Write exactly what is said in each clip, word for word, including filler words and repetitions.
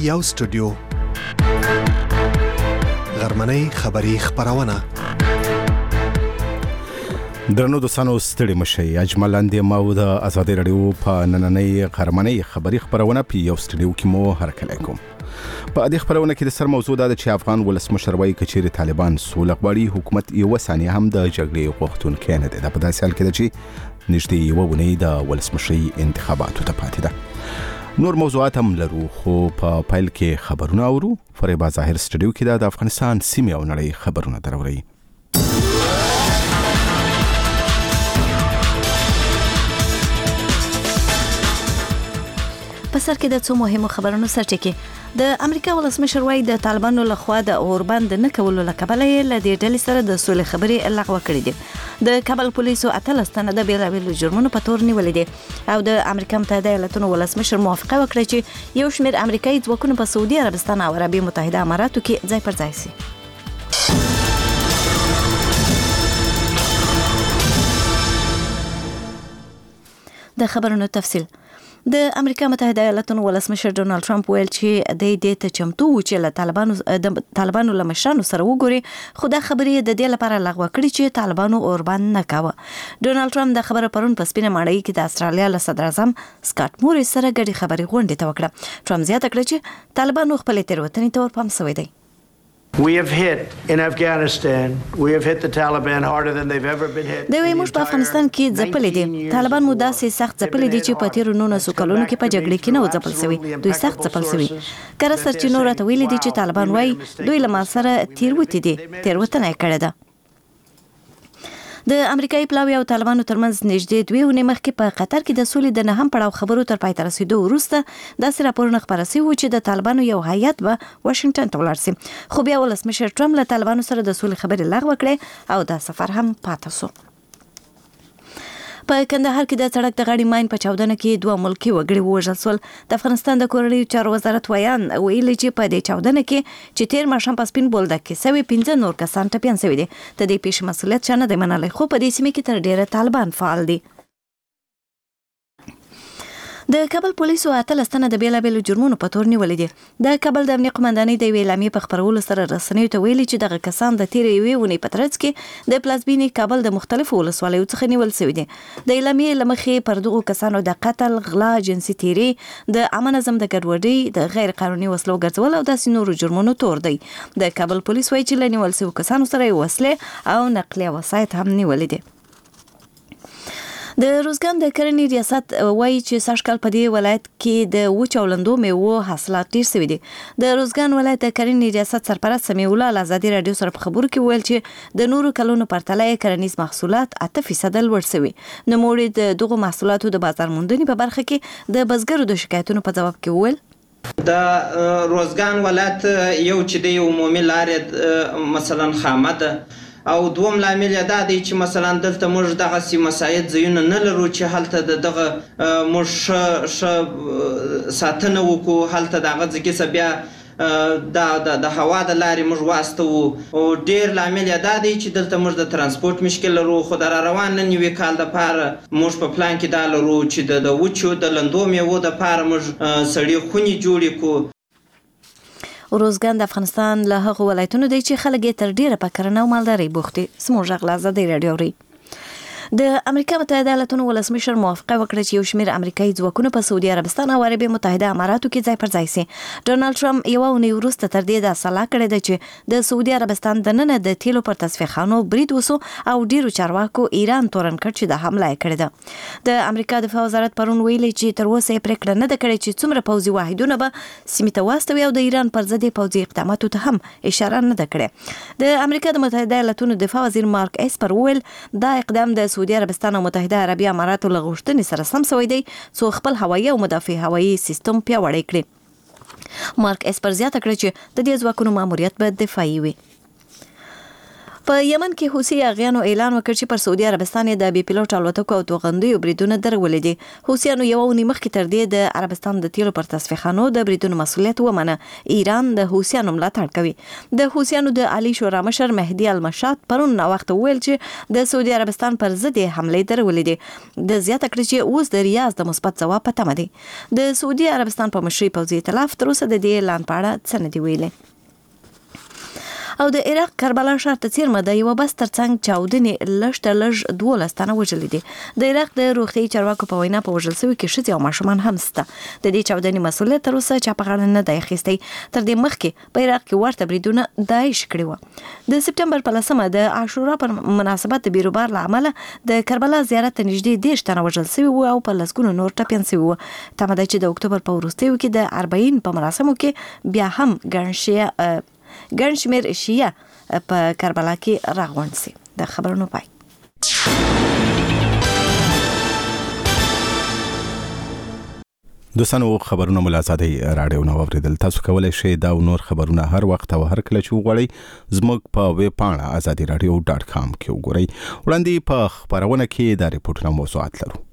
یو سټوډیو غرمنۍ خبری خبرونه درنو دوستانو ستړي مشي اجمل اندې ما د آزادۍ رادیو په نننۍ غرمنۍ خبری خبرونه په یو سټوډیو کې مو هرکلی کوم. په دې خبرونه کې د سر موضوع دا ده چې افغان ولسمشر وایي که چیرې طالبان سوله غواړي حکومت یوه ثانیه هم د جګړې غوښتونکی نه دی. دا په داسې حال کې ده چې نږدې یوه اونۍ د ولسمشرۍ انتخاباتو ته پاتې ده. نور موضوعات هم لرو خو په پیل کې خبرونه اورو. فریبا ظاهر سټوډیو کې د افغانستان سیمې او نړۍ خبرونه دروري. په سر کې د څو مهمو خبرونو سرچینه د امریکا ولسمشر وایي د طالبانو لخوا د اوربند نه کولو لکبله یې ل دې ډلې سره د سولې خبرې لغوه کړې دي. د کابل پولیسو اتلس تنه د بیلابیلو جرمونو په تور نیولې دي او د امریکا متحده ایالاتونو ولسمشر موافقه وکړه چې یو شمېر امریکایي ځواکونه په سعودي عربستان او عربي متحده اماراتو کې ځای پر ځای شي. د خبرونو تفصیل. د امریکا متحده ایالاتونو ولسمشر ډونالد ټرمپ ویل چې د دې ته چمتو و چې له طالبانو د طالبانو له مشرانو سره وګوري، خو دا خبرې د دې لپاره لغوه کړې چې طالبانو اوربند نه کاوه. ډونالد ټرمپ د خبره پرون په سپینه ماڼۍ کې د استرالیا له صدر اعظم سکاټ موریس سره ګډې خبرې غونډې ته وکړه. ټرمپ زیاته کړه چې طالبانو خپلې تېروتنې ته ورپام شوی دی. We have hit in Afghanistan. We have hit the Taliban harder than they've ever been hit. دوی موږ په افغانستان کې ځپلې دي. طالبان مو داسې سخت ځپلې دي چې په تیرو نولسو کلونو کې په جګړې کې نه و ځپل شوي. دوی سخت ځپل شوي. کله سرچینو راته ویلي دي چې طالبان وایي دوی له ما سره تیروتې دي. تیروتنه یې کړې ده. د امریکایي پلاوي او طالبانو ترمنځ نږدې دوه ونې مخکې په قطر کې د سولې د نهم پړاو خبرو تر پای ته رسیدو وروسته داسې راپورونه خپاره شوي وو چې د طالبانو یو هیات به واشنګټن ته ولاړ شي، خو بیا ولسمشر ټرمپ له طالبانو سره د سولې خبرې لغوه کړې او دا سفر هم پاتې شو. په کندهار کې د سړک د غاړې ماین په چاودنه کې دوه ملکي وګړي ووژل شول. د افغانستان د کورنیو چارو وزارت ویان ویلي چې په دې چاودنه کې چې تیر ماښام په سپین بولدک کې سوي پنځه نور کسان ټپیان شوي دي. د دې پیښې مسؤلیت چا نه دی منلی، خو په دې سیمه کې تر ډیره طالبان فعال دي. د کابل پولیسو اتلس تنه د بیلابیلو جرمونو په تور نیولې دي. د کابل د امنیه قومندانۍ د یوې اعلامیې په خپرولو سره رسنیو ته ویلي چې دغه کسان د تیرې یوې اونۍ په ترڅ کې د پلازمینې کابل د مختلفو ولسوالیو څخه نیول شوي دي. د اعلامیې له مخې پر دغو کسانو د قتل، غلا، جنسي تیري، د عامه نظم د ګډوډۍ، د غیر قانوني وسلو ګرځول او داسې نورو جرمونو تور دی. د کابل پولیس وایي چې له نیول شویو کسانو سره یې وسلې او نقلیه وسایط هم نیولې دي. د روزګان د کرنې ریاست وایي چې سږکال په دې ولایت کې د وچ او لندو میوو حاصلات ډیر شوي دي. د روزګان ولایت د کرنې ریاست سرپرست سمیع الله له ازادي راډیو سره په خبرو کې ویل چې د نورو کلونو پرتله کرنیز محصولات اته فیصده لوړ شوي. نوموړي د دغو محصولاتو د بازار موندنې په برخه کې د بزګرو د شکایتونو په جواب کې وویل د روزګان ولایت یو چې د عمومي لارې مثلا خامه ده او دوم لامل دا دی چې مثلا دلته موږ دغه سی مساعد ځایونه نه لرو چې هلته د دغه موږ ښه ښه ساتنه وکړو. هلته د هغه ځای کې بیا د د هوا د لارې موږ واستوو او ډېر لامل دا دی چې دلته موږ د ترانسپورټ مشکل لرو. خو د را روان نن یوې کال دپاره موږ په پلان کې دا لرو چې د وچو د لندو میوو دپاره موږ سړې خونې جوړې کړو. روزګان د افغانستان له هغو ولایتونو دی چې خلک یې تر ډیره په کرنه او مالدارۍ بوخت دي. زموږ غږ له ازادۍ راډیو اوري. د امریکا متحده ایالاتونو ولسمشر موافقه وکړه چې یو شمېر امریکایي ځواکونه په سعودي عربستان او عربي متحده اماراتو کې ځای پر ځای شي. ډونالد ټرمپ یوه اونۍ وروسته تر دې دا سلا کړې ده چې د سعودي عربستان دننه د تیلو پر تصفیهخانو برید وسو او ډیرو چارواکو ایران تورن کړ چې د حمله یې کړې ده. د امریکا دفاع وزارت پرون ویلي چې تر اوسه یې پرېکړه نه ده کړې چې څومره پوځي واحدونه به سیمې ته واستوي او د ایران پر ضد پوځي اقداماتو ته هم اشاره نه ده کړې. د امریکا د متحده ایالاتونو دفاع وزیر مارک اسپر وویل دا اقدام د سعودي عربستان او متحده عربي اماراتو له غوښتنې سره سم شوی دی څو خپل هوایي او مدافع هوایي سیستم پیاوړی کړي. مارک اسپر زیاته کړه چې د دې ځواکونو ماموریت به دفاعي وي. په یمن کې حوثي اغیانو اعلان وکړ چې پر سعودي عربستان د بي پیلوټ الوتکو او توغندیو بریدونه درولې دي. حوثیانو یو اونۍ مخکې تر دې د عربستان د تیلو پر تصفیهخانو د بریدونو مسؤلیت ومنه. ایران د حوثیانو ملاتړ کوي. د حوثیانو د عالی شورا مشر مهدي المشات پرون وخت ویل چې د سعودي عربستان پر ضد حمله درولې دي. د زیاته کړ چې اوس د ریاض د مثبت ځواب په تمه دي. د سعودي عربستان په مشرۍ پوځي ائتلاف تر اوسه د دې اعلان په اړه څه نه دي ویلي. او د عراق کربلا ښار ته څیرمه د یوه بس ترڅنګ چاودنې لږ تر لږ دولس تنه وژلي دي. د عراق د روغتیايي چارواکو په وینا په وژل شوي کې ښځې او ماشومان هم شته. د دې چاودنې مسؤلیت تر اوسه چا په غاړه نه دی اخیستی. تر دې مخکې په عراق کې ورته بریدونه داعش کړي وو. د سپټمبر په لسمه د عاشورا پر مناسبت د بیروبار له امله د کربلا زیارت ته نږدې دېرش تنه وژل شوي وو او په لسګونو نور ټپیان شوي وو. تمه ده چې د اکتوبر په وروستیو کې د اربعین په مراسمو کې بیا هم ګڼ شیعه ګڼ شمېر شیعه په کربلا کې راغونډ شي. د خبرونو پای. دوستانو خبرونه مو له ازادۍ راډیو نه واورېدل. تاسو کولی شئ دا او نور خبرونه هر وخت او هر کله چې وغواړئ زموږ په ویب پاڼه ازادي راډیو ډاټ کام کې وګورئ. وړاندې په خبرونه کې دا ریپورټونه موضوعات لرو.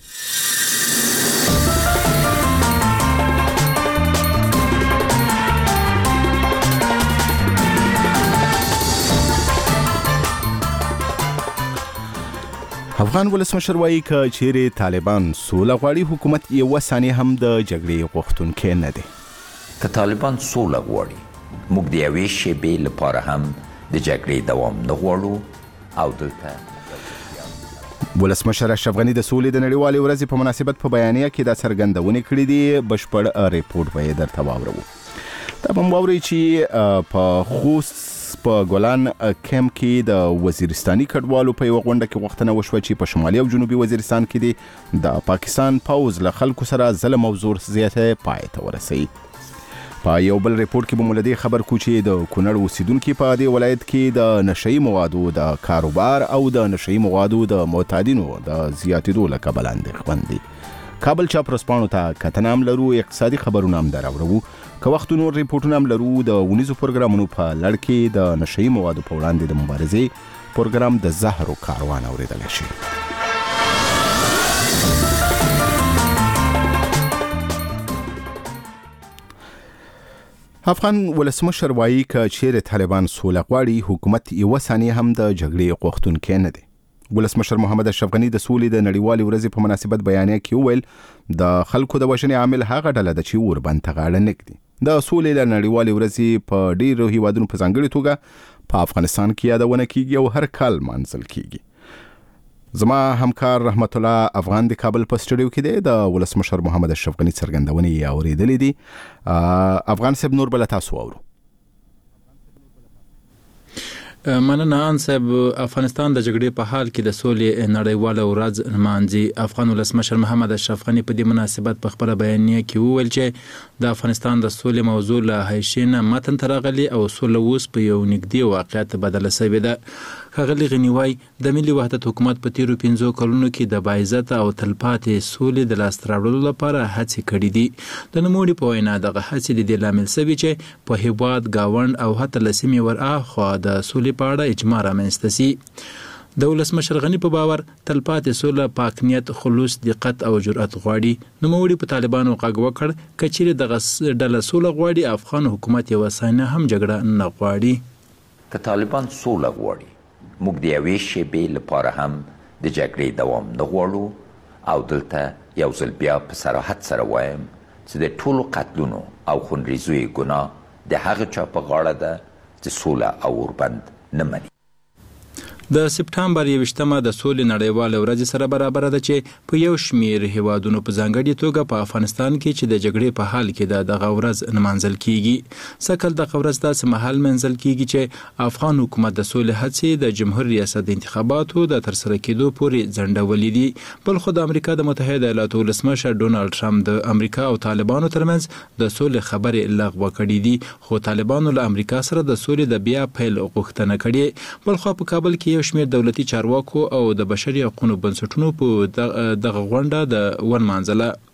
افغان ولسمشر وایي که چیرې طالبان سوله غواړي حکومت یوه ثانیه هم د جګړې غوښتونکی نه دی. که طالبان سوله غواړي موږ د یوې شېبې لپاره هم د جګړې دوام نه غواړو او دلته ولسمشر اشرف غني د سولې د نړیوالې ورځې په مناسبت په بیانیه کې دا څرګندونې کړې دي. بشپړ ریپورټ به یې درته واورو. دا به مو واورئ چې په خوست په ګولان کمپ کې د وزیرستاني کډوالو په یوه غونډه کې غوښتنه وشوه چې په شمالي او جنوبي وزیرستان کې دي د پاکستان پوځ له خلکو سره ظلم او زور زیاتی پای ته ورسوي. په یو بل ریپورټ کې به مو له دې خبر کو چې د کونړ اوسیدونکي په دې ولایت کې د نشهیي موادو د کاروبار او د نشهیي موادو د معتادینو د زیاتېدو له کبله اندېښمن دي. کابل چاپ ورځپاڼو ته کتنه هم لرو. اقتصادي خبرونه هم دراوړو. که وخت نور ریپورټونه هم لرو. د اونیزو پروګرامونو په لړ کې د نشهیي موادو په وړاندې د مبارزې پروګرام د زهرو کاروان اورېدلی شي. افغان ولسمشر وایي که چیرې طالبان سوله غواړي حکومت یوه ثانیه هم د جګړې غوښتونکی نه دی. ولسمشر محمد اشرف غني د سولې د نړیوالې ورځې په مناسبت بیانیه کې وویل د خلکو د وژنې عامل هغه ډله ده چې اوربند ته غاړه نږدي. د سولې له نړیوالې ورځې په ډیرو هیوادونو په ځانګړې توګه په افغانستان کې یادونه کیږي او هر کال مانځل کیږي. زما همکار رحمت الله افغان د کابل په سټوډیو کې دی. د ولسمشر محمد اشرف غني څرګندونې یې اورېدلې دي. افغان صاحب نور بل تاسو اورو. مننه ان صاحب. افغانستان د جګړې په حال کې د سولې نړیواله ورځ نمانځي. افغان ولسمشر محمد اشرف غني په دې مناسبت په خپل بیانیه کې وویل چې د افغانستان د سولې موضوع له حیشې نه متن ته راغلي او سوله اوس په یو نږدې واقعیت بدله شوې ده. ښاغلي غني وایي د ملي وحدت حکومت په تیرو پنځو کلونو کې د باعزته او تلپاتې سولې د لاسته راوړلو لپاره هڅې کړې دي. د نوموړي په وینا دغه هڅې د دې لامل شوي چې په هیواد ګاونډ او حتی له سیمې ورهاخوا د سولې په اړه اجماع رامنځته شي. د ولسمشر غني په باور تلپاتې سوله پاک نیت، خلوص، دقت او جرأت غواړي. نوموړي په طالبانو غږ وکړ که چیرې دغه ډله سوله غواړي افغان حکومت یوه ثانیه هم جګړه نه غواړي. که طالبان سوله غواړي موږ د یوې شېبې لپاره هم د جګړې دوام نه غواړو او دلته یو ځل بیا په صراحت سره وایم چې د ټولو قتلونو او خونریزیو ګناه د هغه چا په غاړه ده چې سوله او اوربند نه مني. د سپټمبر یویشتمه د سولې نړیواله ورځ سره برابر ده چې په یو شمیر هیوادونو په ځانګړې توګه په افغانستان کې چې د جګړې په حال کې د دغه ورځ نمانځل کیږي. سکل دغه ورځ داسې مهال منځل کیږي چې افغان حکومت د سولې هڅې د جمهور ریاست د انتخاباتو د ترسره کېدو پورې ځنډولې دي. بل خو د امریکا د متحده ایالاتو ولسمشر ډونالډ ټرمپ د امریکا او طالبانو ترمنځ د سولې خبرې لغوه کړې دي، خو طالبانو له امریکا سره د سولې د بیا پیل غوښتنه کړې. بل خو په کابل کې یو شمیر دولتي چارواکو او د بشري حقوقو بنسټونو په دغه غونډه د ونمانځله.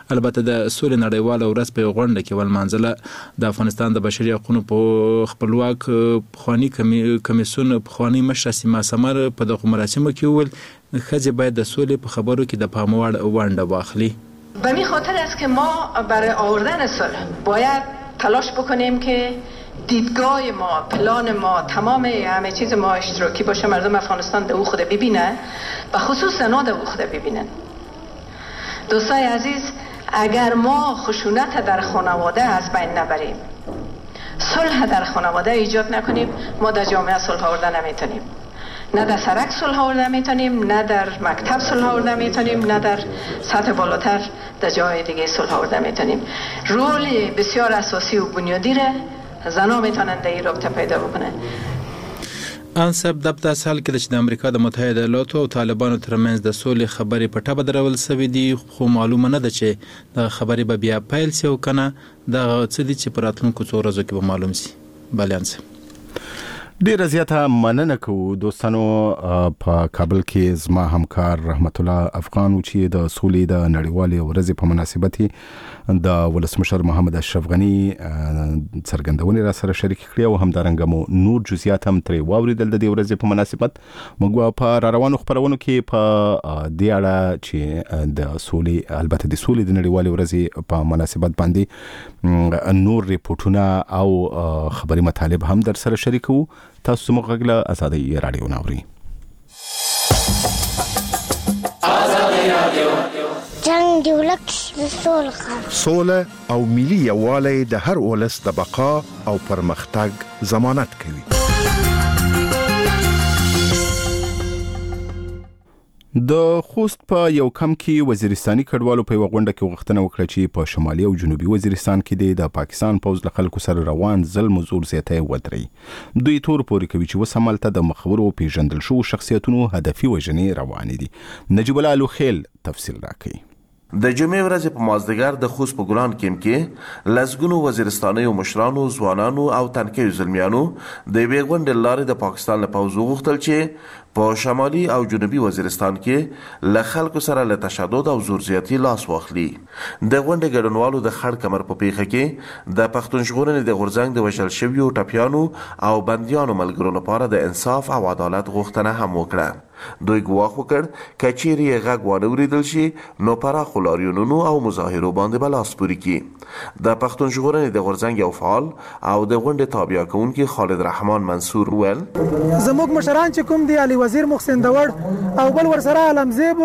البته د سولې نړیواله ورځ په غونډه کې ولمانځله. د افغانستان د بشري حقوقو په خپلواک پخوانی کمیسیون پخوانی مشر سیما سمر په دغه مراسمو کې وویل ښځې باید د سولې په خبرو کې د پام وړ ونډه واخلي. به این خاطر است که ما برای آوردن صلح باید تلاش بکنیم که دیدگاه ما، پلان ما، تمام همه چیز ما اشتراکی باشه، مردم افغانستان در او خود ببینن و خصوص زنان در او خود ببینن. دوستای عزیز، اگر ما خشونت در خانواده از بین نبریم، صلح در خانواده ایجاد نکنیم، ما در جامعه صلح آوردن نمیتونیم. نه در سرک صلح آوردن میتونیم، نه در مکتب صلح آوردن میتونیم، نه در سطح بالاتر در جای دیگه صلح آوردن میتونیم. رول بسیار اساسی و بنیادی را زنان میتونن در این رابطه پیدا بکنن. انسب د په سال کې چې د امریکا د متحده ایالاتو او طالبانو ترمنځ د سولې خبرې په ټاپه درول سوي دي، خو معلومه نه ده چې د خبرې به بیا پیل شي او کنه د څه دي چې په راتلونکو څو ورځو کې به معلوم شي. بلانس ډیره زیاته مننه کوو دوستانو. په کابل کې زما همکار رحمت الله افغان چې د سولې د نړیوالې ورځې په مناسبت د ولسمشر محمد اشرف غنی څرګندونې را سره شریک کړې او همدارنګه مو نور جزئیات هم ترې واوریدل د دې ورځې په مناسبت. موږ په را روانو خبرونو کې په دې اړه چې د سولې البته د سولې د نړیوالې ورځې په مناسبت باندې نور ریپورتونه او خبري مطالب هم در سره شریکو. تاسو موږ غږ له آزادۍ رادیو ناوري. آزادۍ رادیو جنگ دی ولک سوله سوله او ملي یووالی د هر ولس د بقا او پرمختګ ضمانت کوي. د خوست په یو کم کې وزیرستاني کډوالو په یو غونډه کې غوښتنه وکړه چې په شمالي او جنوبي وزیرستان کې د پاکستان پوځ له خلکو سره روان ظلم او زور زیاتی ودرې. دوی تور پورې کوي چې اوس همالته د مخورو پیژندل شوو شخصیتونو هدفي وژنې روانې دي. نجیب الله الوخیل تفصیل راکوي. د جمعې ورځې په مازدیګر د خوست په ګلان کیم کې لسګونو وزیرستانیو مشرانو، ځوانانو او تنکیو زلمیانو د یوې غونډې له لارې د پاکستان له پوځ وغوښتل چې په شمالي او جنوبي وزیرستان کې له خلکو سره له تشدد او زور زیاتي لاس واخلي. د غونډې ګډونوالو د خړ کمر په پیښه کې د پښتون ژغورنې د غورځنګ د وژل شویو ټپیانو او بندیانو ملګرو لپاره د انصاف او عدالت غوښتنه هم وکړه. دوی ګواښ وکړ که چیرې یې غږ وانه اورېدل شي نو پراخو لاریونونو او مظاهرو باندې به لاس پورې کړي. د پښتون ژغورنې د غورځنګ یو فعال او د غونډې تابع کوونکی خالد رحمان منصور وویل زموږ مشران چې کوم دی علي وزیر محسن داوړ او بل ورسره علمزیب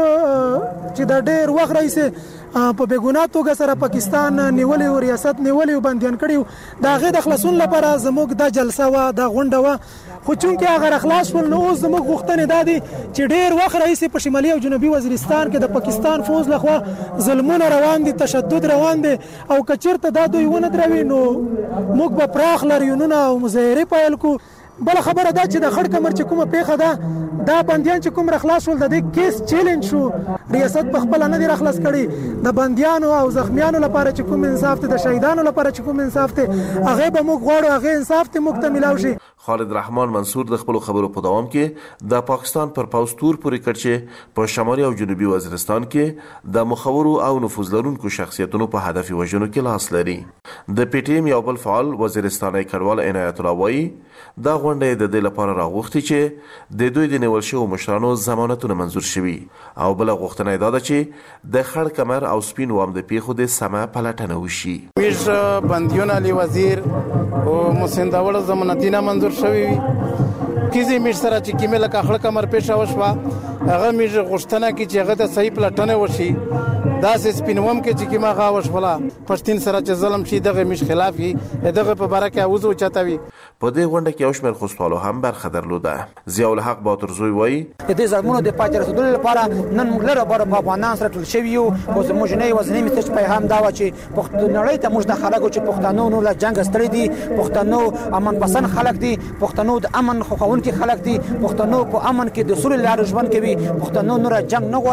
چې د ډېر وخت راهیسې په بېګناه توګه سره پاکستان نیولې او ریاست نیولې او بندیان کړي د هغې د خلاصون لپاره زموږ دا جلسه وه، دا غونډه وه. خو چونکې هغه راخلاص شول نو اوس زموږ غوښتنې دا دي چې ډېر وخت راهیسې په شمالي او جنوبي وزیرستان کې د پاکستان فوج لخوا ظلمونه روان دي، تشدد روان دي او که چېرته دا دوی ونه دروي نو موږ به پراخ لاریونونه او مظاهرې پیل کړو. بله خبره دا چې د خړ کمر چې کومه پیښه ده دا بندیان چې کوم راخلاص شول د دې کیس چیلنج شو، ریاست په خپله نه دی راخلاص کړي. د بندیانو او زخمیانو لپاره چې کوم انصاف دی، د شهیدانو لپاره چې کوم انصاف دی، هغې به موږ غواړو هغې انصاف دی موږ ته میلاو شي. خالد رحمان منصور د خپلو خبرو په دوام کې د پاکستان پر پوځ تور پورې کړ چې په شمالي او جنوبي وزیرستان کې د مخورو او نفوذ لرونکو شخصیتونو په هدفي وژنو کې لاس لري. د پی ټی ایم یو بل فعال وزیرستاني کډوال عنایت الله وایي دا غونډه د دې لپاره راغوښتې چې د دوی د نیول شویو مشرانو ضمانتونه منظور شوي او بله غوښتنه یې دا ده چې د خړ کمر او سپین وام د پیښو د سمه پلټنه وشي. موږ بندیون علي وزیر او محسن داوړ ضمانتونه منظور شوي وي. کیزې موږ سره چې کومې لکه خړ کمر پیښه وشوه هغه موږ غوښتنه کړې چې هغه ته صحیح پلټنه وشي. داسې سپین وم کې چې کومه هغه وشوله پښتون سره چې ظلم شي دغه موږ خلاف وي، دغه په باره کې اوز اوچته وي. په دې غونډه کې یو شمېر خوستوالو هم برخه درلوده. ضیاءالحق باترزوی وایي د دې زلمونو د پاتې رسېدلو لپاره نن موږ لره باره په افغانان سره ټول شوي یو. خو زموږ نه یوازینی میسج پیغام دا وه چې نړۍ ته موږ د خلکو چې پښتنو نور له جنګ ستړي دي، پښتنو امن پسند خلک دي، پښتنو د امن خوښونکي خلک دي، پښتنو په امن کې د سولې لارې ژوند کوي، پښتنو نور جنګ نه غواړي.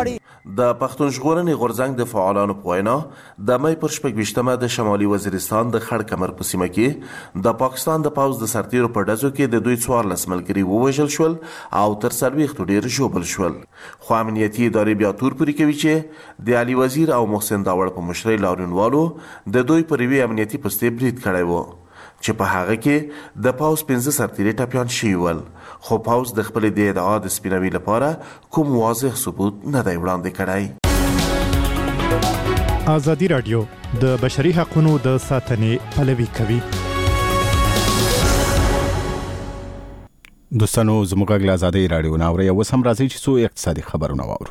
د پښتون ژغورنې غورځنګ د فعالانو په وینا د مې پر شپږ ویشتمه د شمالي وزیرستان د خړ کمر په سیمه کې د پاکستان د پوځ د سرتیرو په ډزو کې د دوی څوارلس ملګري ووژل شول او تر څلوېښتو ډېر ژوبل شول. خو امنیتي ادارې بیا تور پورې کوي چې د علي وزیر او محسن داوړ په مشرۍ لاریونوالو د دوی پر یوې امنیتي پستې برید کړی و چې په هغه کې د پوځ پنځه سرتیري ټپیان شوي ول، خو پوځ د خپلې دې ادعا د سپینوي لپاره کوم واضح ثبوت نه دی وړاندې کړی. ازادي راډیو د بشري حقوقو د ساتنې پلوي کوي. دوستانو زموږ غږ ازادي راډیو ناوړه یو سم راځي چې څو اقتصادي خبرونه واورو.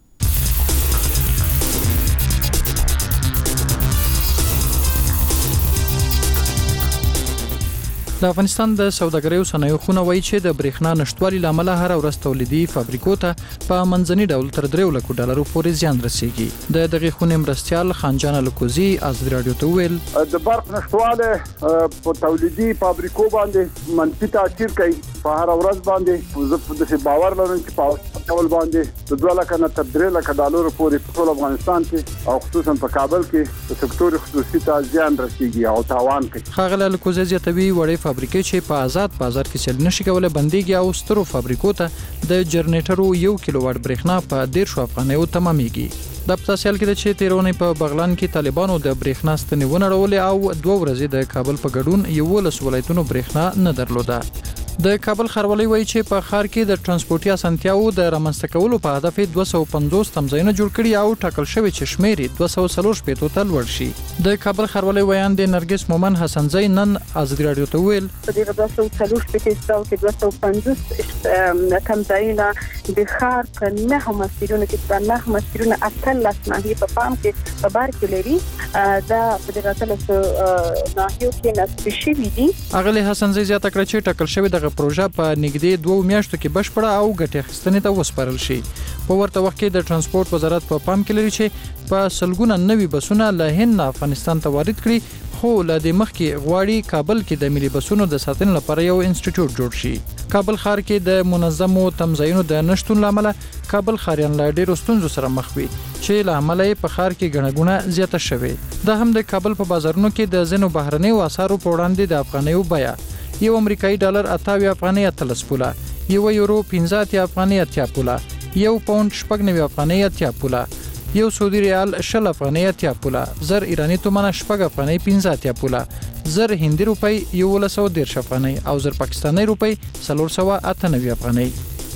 د افغانستان د سوداګرۍ او صنایعو خونه وایي چې د برېښنا نشټوالي لامل هر ورځ تولیدي فابریکو ته په منځني ډول تر درې لکو ډالرو پورې زیان رسیږي. د دغه خونې مرستيال خانجان الکوزي ازادي راډیو ته ویل د برق نشټواله په تولیدي فابریکو باندې منفي تاثیر کوي. په هر ورځ باندې زه د باور لرم چې په ټول باندې د دوه لکه نه تر درې لکه ډالرو پورې په ټول افغانستان کې او خصوصا په کابل کې د سکتور خصوصي ته زیان رسیږي او تاوان کوي. خاغله الکوزي زیاتوي وړي فابریکې چې په آزاد بازار کې چل نشي کولای بنديږي او سترو فابریکو ته د جنریټرو یو کیلو واټ برېښنا په ډېر شو افغانیو تمامېږي. د پتاسیال کې د چې تیرونې په بغلان کې طالبانو د برېښنا ستنې ونړولې او دوه ورځې د کابل په ګډون یو لس ولایتونو برېښنا نه درلوده. د کابل خاروالۍ وایي چې په ښار کې د ترانسپورتي اسانتیاو د رامنځته کولو په هدف دوه سوه پنځوس تمځایونه جوړ کړي او ټاکل شوی چې شمیر دوه سوه څلور شپېته ته لوړ شي. د کابل خاروالۍ ویان د نرګس مومن حسنزی نن ازادي راډیو ته ویل په دې دوه سوه څلور شپېته ځاو کې دوه سوه پنځوس تمځایونه د ښار په نه مسیرونو کې په نه مسیرونو اتلس ناحیې په پام کې په بار کې لري. دا په دې اتلس ناحیو کې نصب شوي دي. اغلی حسنزی زیاته کړه چې ټاکل شوی د پروژه په نږدې دوه میاشتو کې بشپړه او ګټه اخیستنې ته وسپارل شي. په ورته وخت کې د ترانسپورت وزارت په پام کې لري چې په سلګونه نوي بسونه له هند افغانستان ته وارد کړي، خو له دې مخکې غواړي کابل کې د ملي بسونو د ساتنې لپاره یو انسټیټیوټ جوړ شي. کابل ښار کې د منظمو تمځایونو د نشټون لامل کابل ښاریان له ډېرو ستونزو سره مخ وي چې له امله په ښار کې ګڼه زیاته شوې. دا هم د کابل په بازارونو کې د ځینو بهرنیو اسعارو په وړاندې د افغانیو بیه یو امریکایي ډالر اتاوي افغاني اتلس پوله، یو یورو پنځه اتیا افغاني اتیا پوله، یو پاوند شپږ نوي افغاني اتیا پوله، یو سعودي ریال شل افغاني اتیا پوله، زر ایرانی تومنه شپږ افغاني پنځه اتیا پوله، زر هندي روپی یو لسو دیرش افغاني او زر پاکستاني روپی څلور سوه اته نوي افغاني.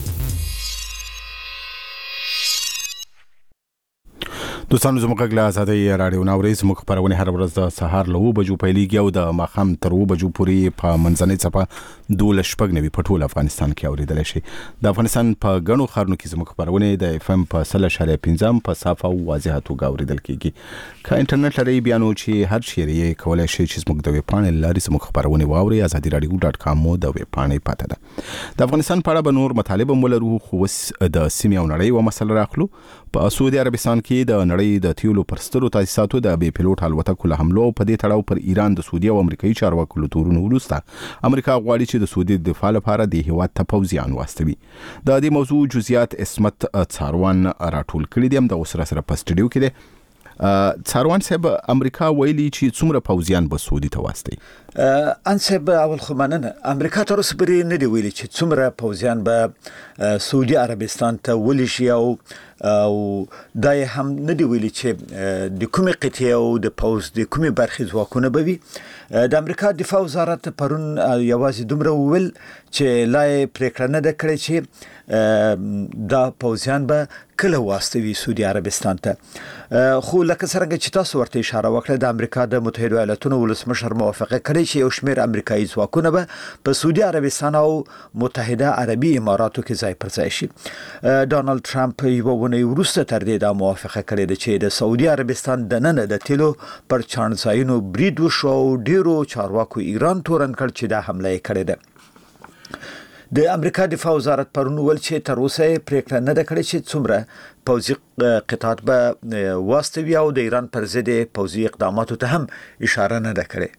دوستانو زموږ غږ ازادي راډیو ناوړي زموږ خبرونه هر ورځ د سهار له بجو پیلېږي او د ماخام تر بجو پورې په منځنۍ څپه دوه شپږ نوي په ټول افغانستان کې اوریدل شي. د افغانستان په غنو خارونو کې زموږ خبرونه د اف ام په سل اشاریه پنځم په صافه او واضحه توګه اوریدل کیږي. که انټرنیټ لري بیا نو چې هر شی یې کولای شي چې زموږ د ویب پاڼې لاري زموږ خبرونه واوري. ازادي راډیو ډاټ کام مو د ویب پاڼې پته ده. د افغانستان په اړه به نور مطالب ولرو، خو د سیمې او نړۍ و مسله راخلو. په سعودي عربستان کې د نړۍ د تیولو پر سترو تاسیساتو د بې پیلوټ الوتکو له حملو په دې تړاو پر ایران د سعودي او امریکایي چارواکو له تورونو وروسته امریکا غواړي چې د سعودي د دفاع لپاره د هیواد ته پوځیان واستوي. د دې موضوع جزئیات اسمت څاروان راټول کړي دي. هم د اوسره سره په سټډیو کې دي. څاروان صاحب، امریکا ویلي چې څومره پوځیان به سعودي ته واستوي؟ ان صاحب اول خو مننه، امریکا تر اوسه پورې نه دی ویلي چې څومره پوځیان به سعودي عربستان ته ولېږي او او دا هم نه دی ویلي چې د کومې قطعې او د پوځ د کومې برخې ځواکونه به وي. د امریکا دفاع وزارت پرون یوازې دومره وویل چې لا یې پریکړه نه ده کړې چې دا پوځیان به کله واستوي سعودي عربستان ته. خو لکه څنګه چې تاسو ورته اشاره وکړه، د امریکا د متحده ایالاتونو ولسمشر موافقه کړې چې یو شمېر امریکایي ځواکونه به په سعودي عربستان او متحده عربي اماراتو کې ځای پر ځای شي. ډانلډ ټرمپ یو ونې وروسته تر دې دا موافقه کړې ده چې د سعودي عربستان د نن د تیلو پر چانځایونو برید وشو او ډیرو چارواکو ایران تورن کړ چې دا حمله یې کړې ده. د امریکا دفاع وزارت پرون ویل چې تر اوسه پریکړه نه ده کړې چې څومره پوځي قطعات به واستوي او د ایران پر ضد پوځي اقداماتو ته هم اشاره نه ده کړې.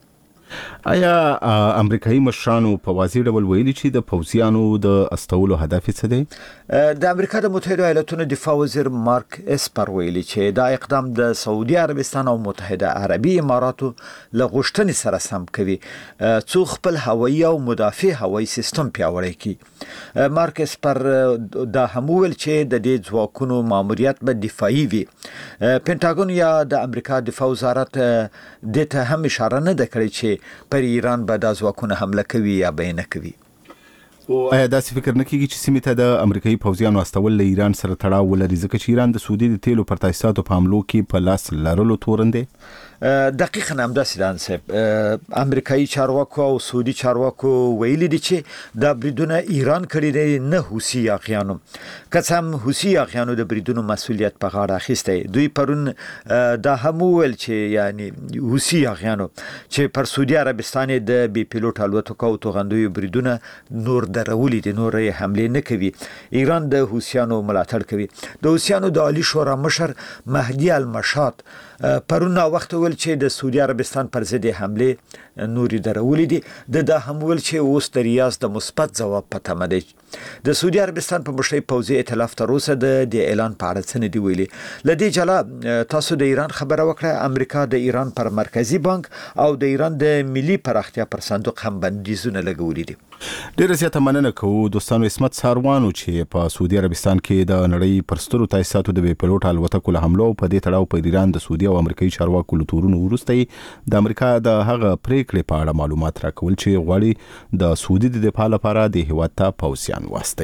آیا امریکایي مشرانو په واضح ډول ویلي چې د پوځیانو د استولو هدف څه دی؟ د امریکا د متحده ایالاتونو دفاع وزیر مارک اسپر ویلي چې دا اقدام د سعودي عربستان او متحده عربي اماراتو له غوښتنې سره سم کوي څو خپل هوایي او مدافع هوایي سیستم پیاوړی کړي. مارک اسپر دا هم ویل چې د دې ځواکونو ماموریت به دفاعي وي. پینټاګون یا د امریکا دفاع وزارت د ته هم اشاره نه ده کړې چې پر ایران به د ځواکونو حمله کوي یا به نه کوي. آیا داسې فکر نه کیږي چې سیمې ته د امریکایي پوځیانو استول له ایران سره تړاو ولري ځکه چې ایران د سعودي د تیلو پر تاسیساتو په حملو کې په لاس لرلو تورن دی؟ دقیقاً همداسې ده صاحب. امریکایي چارواکو او سعودي چارواکو ویلي دي چې دا بریدونه ایران کړي دي نه حوثي یاغیانو. که څه هم حوثي یاغیانو د بریدونو مسؤلیت په غاړه اخیستی. دوی پرون دا هم ویل چې یعنی حوثي یاغیانو چې پر سعودي عربستان د بي پیلوټ الوتکو او توغندیو بریدونه نور درولي دي، نور حمله نه کوي. ایران د حوثیانو ملاتړ کوي. د حوثیانو د عالی شورا مشر مهدي المشاط پرون وخت ول چې د سعودي عربستان پر ضد حمله نوري درولې دي. د دا هم ول چې اوس د ریاض د مثبت ځواب پته مده. د سعودي عربستان په مشرۍ پوځي ائتلاف تر اوسه د اعلان په اړه څه نه دی ویلي. لدې جلا تاسو د ایران خبره وکړه. امریکا د ایران پر مرکزی بانک او د ایران د ملي پراختیا پر صندوق هم بندیزونه لګولې دي. ډیره زیاته مننه کوو دوستانو. اسمت ساروانو چې په سعودي عربستان کې د نړۍ پر سترو تاسیساتو د بي پیلوټ الوتکو له حملو په دې تړاو په ایران د سعودي او امریکایي چارواکو له تورونو وروسته د امریکا د هغه پریکړې په اړه معلومات راکول چې غواړي د سعودي د دفاع لپاره د هیواد ته پوځیان واستي.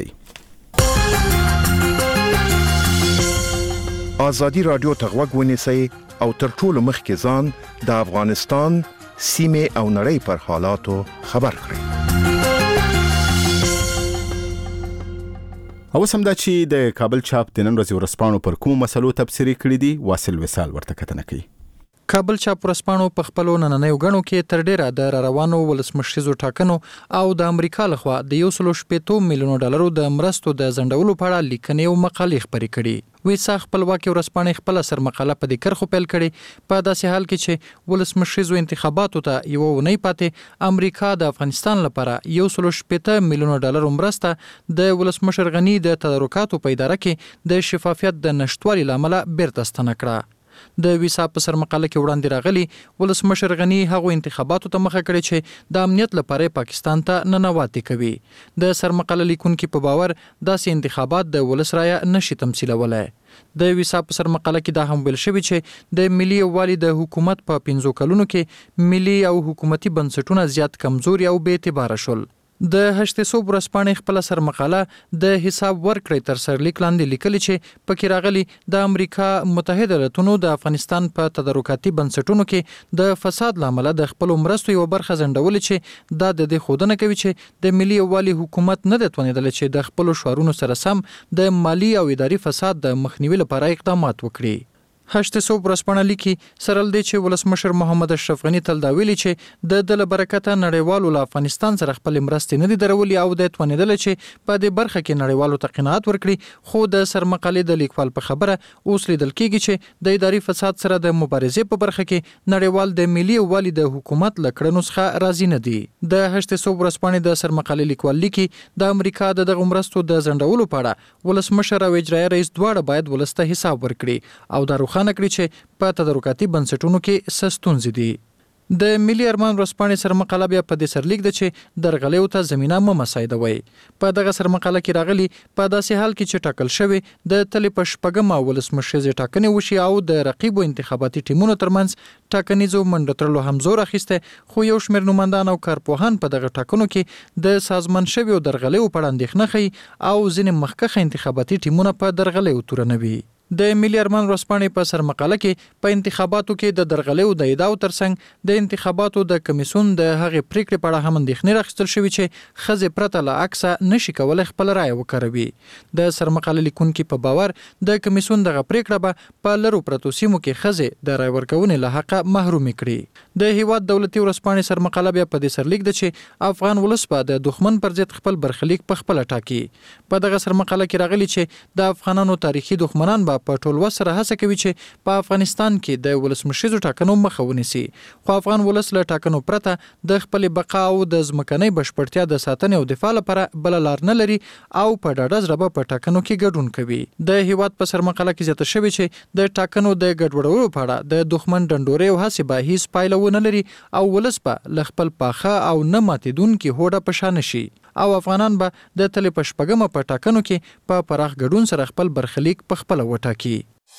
ازادي رادیو ته غوږ ونیسئ او تر ټولو مخکې ځان د افغانستان سیمې او نړۍ پر حالاتو خبر کړئ. او سم دا چې د کابل چاپ د نن ورځې ورځپاڼو پر کوم مسلو تبصرې کړې دي واصل وصال ورته کتنه کوي. کابل چاپ ورځپاڼو په خپلو نننیو غنو کې تر ډیره د روانو ولسمشریزو ټاکنو او د امریکا لخوا د یو سل شپږ میلیونو ډالرو د مرستو د ځنډولو په اړه لیکنې او مقالې خپرې کړي. ویسا خپلواکي ورځپاڼې خپل سر مقاله په دې کرخو پیل کړي. په داسې حال کې چې ولسمشریزو انتخاباتو ته یو ونی پاتې امریکا د افغانستان لپاره یو سل شپږ میلیونو ډالرو مرسته د ولسمشر غنی د تدارکاتو په اداره کې د شفافیت د نشټوالي لامل بیرته ستنه کړه. د ویسا په سر مقاله کې وړاندې راغلي ولسمشر غنی هغه انتخاباتو ته مخه کړي چې د امنیت لپاره پاکستان ته ننواتې کوي. د سر مقاله لیکونکو په باور داسې انتخابات د ولس رایه نشي تمثیلولای. د ویسا په سر مقاله کې دا هم ویل شوی چې د ملي یووالي د حکومت په پنځو کلونو کې ملي او حکومتي بنسټونه زیات کمزوري او بې اعتباره شول. د هشت سو ورځپاڼې خپل سر مقاله د حساب ورکړې تر سرلیک لاندې لیکلي چې پکې راغلي د امریکا متحده ایالاتونو د افغانستان په تدارکاتي بنسټونو کې د فساد لامل د خپل مرستو یو برخه ځنډول چې دا د دې خودنه کوي چې د ملي یووالي حکومت نه دتونیدل چې د خپل شوارونو سره سم د مالی او اداري فساد د مخنیوي لپاره اقدامات وکړي. هشت سو ورځپاڼه لیکي سرل دی چې ولسمشر محمد اشرف غنی تل دا ویلي چې د دل برکته نړیوالو له افغانستان سره خپل مرستې نه دي درولي او د توانیدل چې په دې برخه کې نړیوالو ته قناعت ورکړي. خو د سرمقالې د لیکوال په خبره اوس لیدل کېږي چې د اداري فساد سره د مبارزې په برخه کې نړیوال د ملي یووالي د حکومت لکړنو څخه راضي نه دي. د هشت سو ورځپاڼې د سرمقالې لیکوال لیکي د امریکا د دغه مرستو د ځنډولو په اړه ولسمشر او اجرایي رئیس دواړه باید ولسته حساب ورکړي او دا روښانه کړي چې په تدارکاتي بنسټونو کې ستونزې دي. د ملي ارمان ورځپاڼې سر مقاله بیا په دې سرلیک ده چې درغلیو ته زمينه مو مسایدوي. په دغه سر مقاله کې راغلي په داسې حال کې چې ټاکل شوی د تل په شپږم ولسمشر ټاکنې وشي او د رقیبو انتخاباتي ټیمونو ترمنځ ټاکنیزو منډترلو هم زور اخیسته. خو یو شمېر نوماندان او کارپوهان په دغه ټاکنو کې د سازمان شوی درغلیو په اړه اندېښنه کوي او ځینې مخکخه انتخاباتي ټیمونه په درغلیو تورنوي. د ملي ارمان ورځپاڼې په سر مقاله کې په انتخاباتو کې د درغلیو د ادعاو ترڅنګ د انتخاباتو د کمیسون د هغې پریکړې په اړه هم اندېښنې راخیستل شوي چې ښځې پرته له عکسه نشي کولی خپل رایه وکاروي. د سر مقاله لیکونکي په باور د کمیسون دغه پریکړه به په لرو پرتو سیمو کې ښځې د رایه ورکونې له حقه محرومې کړي. د هیواد دولتي ورځپاڼې سر مقاله بیا په دې سرلیک ده چې افغان ولس به د دښمن پر ضد خپل برخلیک په خپله ټاکي. په دغه سر مقاله کې راغلي چې د افغانانو تاریخي دښمنان به لا په ټول وسره هڅه کوي چې په افغانستان کې د ولسمشریزو ټاکنو مخه ونیسي، خو افغان ولس له ټاکنو پرته د خپل بقا او د ځمکنۍ بشپړتیا د ساتنې او دفاع لپاره بل لار نه لري او په ډاډه زړه په ټاکنو کې ګډون کوي. د هیواد په سرمقاله کې زیاته شوی چې د ټاکنو د ګډوډولو په اړه د دښمن ډنډورې او هڅې به هیڅ پایله ونه لري او ولس به له خپل پاخه او نه ماتېدونکي هوډه په شا نشي او افغانان به د تلې په شپږمه په ټاکنو کې په پراخ ګډون سره خپل برخلیک په خپله وټاکي.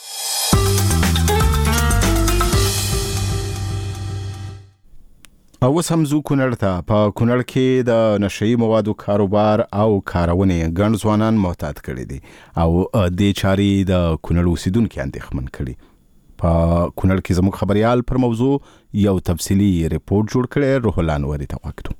او اوس هم ځو کونړ ته. په کونړ کې د نشهیي موادو کاروبار او کارونې ګڼ ځوانان معتاد کړي دي او دې چارې د کونړ اوسیدونکي اندېښمن کړي. په کونړ کې زموږ خبريال پر موضوع یو تفصیلی ریپورت جوړ کړی. روح الله انوري ته وکړو.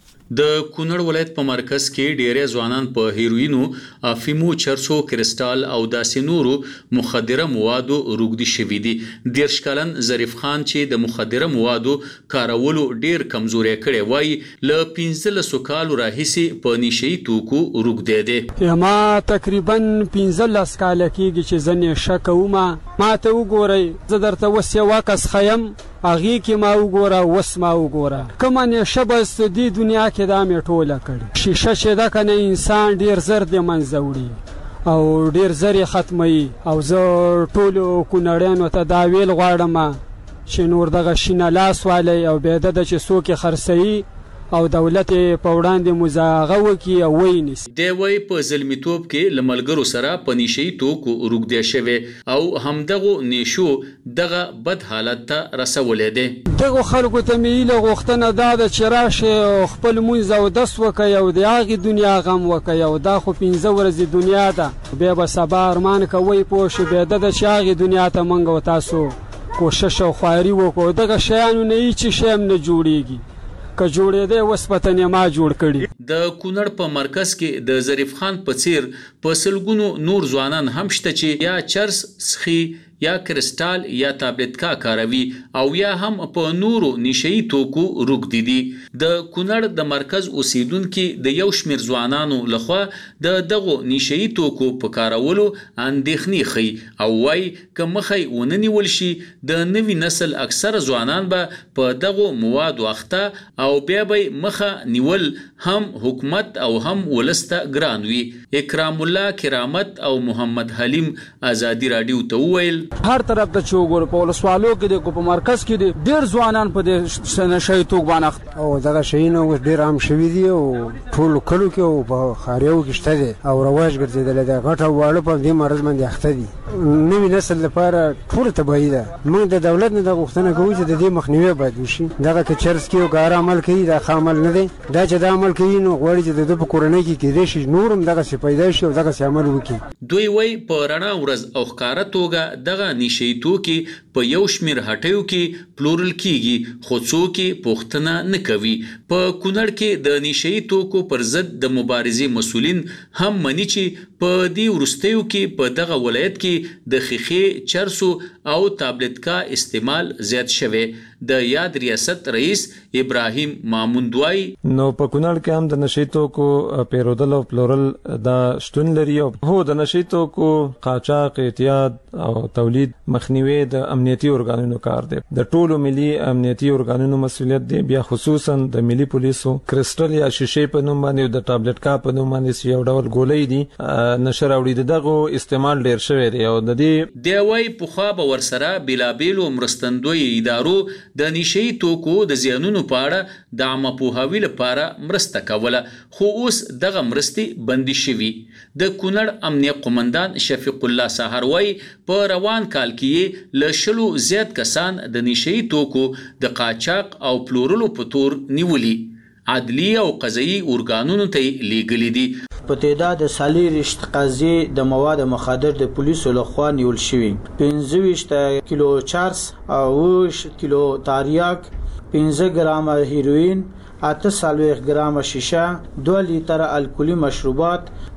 د کونړ ولایت په مرکز کې ډېری ځوانان په هیروینو، افیمو، چرسو، کرسټال او داسې نورو مخدره موادو روږدي شوي دي. دېرش کلن ظریف خان چې د مخدره موادو کارولو ډېر کمزوری کړی وایي له پنځلسو کالو راهیسې په نشهیي توکو روږدی دی. ما تقریبا پنځلس کاله کېږي چې زه نشه کومه. ما ته وګورئ، زه درته اوس یو عکس ښیم، هغې کې ما وګوره، اوس ما وګوره. کومه نشه بس دې دنیا کې دا مې ټوله کړې. شیشه چې ده که نه انسان ډېر زر د منځه وړي او ډېر زر یې ختموي. او زه ټولو کونړیانو ته دا ویل غواړم چې نور دغه شینه لاس والی او بېده ده چې څوک یې خرڅوي او دولت په وړاندې مزاغه وکړي او ویې نیسي. دی وایي په زلمیتوب کې له ملګرو سره په نشهیي توکو روږدی شوی او همدغو نیشو دغه بد حالت ته رسولی دی. دغو خلکو ته مې هیله غوښتنه دا ده چې راشئ خپل لمونځ اودس وکئ او د هغې دنیا غم وکئ او دا خو پنځه ورځې دنیا ده، بیا به سبا ارمان کوئ. پوه شو بېده ده چې هغې دنیا ته موږ او تاسو کوشش او خواري وکړو. دغه شیانو نه هېڅ شی هم نه جوړېږي، که جوړېدی اوس پته نه ما جوړ کړي. د کونړ په مرکز کې د ظریف خان په څیر په سلګونو نور ځوانان هم شته چې یا چرس څښي یا کرسټال یا تابلتکا کاروي او یا هم په نورو نشهیي توکو روږدي دي. د کونړ د مرکز اوسیدونکي د یو شمېر ځوانانو لخوا د دغو نشهیي توکو په کارولو اندېښنې ښیي او وایي که مخی ونه نیول شي د نوي نسل اکثره ځوانان به په دغو موادو اخته او بیا به مخه نیول هم حکومت او هم ولس ته ګران وي. اکرام الله کرامت او محمد حلیم ازادي راډیو ته وویل هر طرف ته چې وګورو په ولسوالو کې دی، په مرکز کې دی، ډېر ځوانان په دې نشهیي توکو باندې اخته او دغه شیونه اوس ډېر عام شوي دي او ټولو کلو کې او په ښاریو کې شته دي او رواج ګرځېدلی دی. غټ او واړه په دې مرض باندې اخته دي. نوي نسل لپاره ټوله تباهي ده. موږ د دولت نه دا غوښتنه کوو چې د دې مخنیوی باید وشي. دغه که چرس کې او ګاره عمل کوي دا ښه عمل نه دی. دا چې دا عمل کوي نو غواړي چې د ده په کورنۍ کې کېدای شي نور هم دغسې پیدا شي او دغسې عمل وکړي. دوی وایي په رڼا ورځ او ښکاره توګه دغه نشهیي توکي په یو شمېر هټیو کې پلورل کیږي خو څوک یې پوښتنه نه کوي. په کونړ کې د نشهیي توکو پر ضد د مبارزې مسؤلین هم مني چې په دې وروستیو کې په دغه ولایت کې د ښیښې، چرسو او تابلتکا استعمال زیات شوی. د یاد ریاست رئیس ابراهیم ماموند وایي نو په کونړ کې هم د نشهیي توکو پیرودل او پلورل دا شتون لري. او هو د نشهیي توکو قاچاق، اعتیاد او تولید مخنیوي د امنیتي ارګانونو کار دی، د ټولو ملي امنیتي ارګانونو مسؤلیت دی. بیا خصوصا د ملي پولیسو کرسټل یا شیشې په نوم باندې او د تابلتکا په نوم باندې یو ډول ګولۍ دي نشه راوړي، دغه استعمال ډیر شوی دی او د دې دی وایي پخوا به ورسره بېلابېلو مرستندویو ادارو د نشهیي توکو د زیانونو په اړه د عامه پوهاوي لپاره مرسته کوله، خو اوس دغه مرستې بندي شوي. د کونړ امنیه قومندان شفیق الله سهار وایي په روان کال کې له شلو زیات کسان د نشهیي توکو د قاچاق او پلورلو په تور نیولي، عدلي او قضایي ارګانونو ته یې لیږلي دي. په تعداد څلېرویشت قضیې د مواد مخدر د پولیسو لخوا نیول شوي، پنځه ویشت کیلو چرس او اووه کیلو تاریاک، پنځه ګرامه هیروین، اته څلوېښت ګرامه شیشه، دوه لیتره الکولي مشروبات،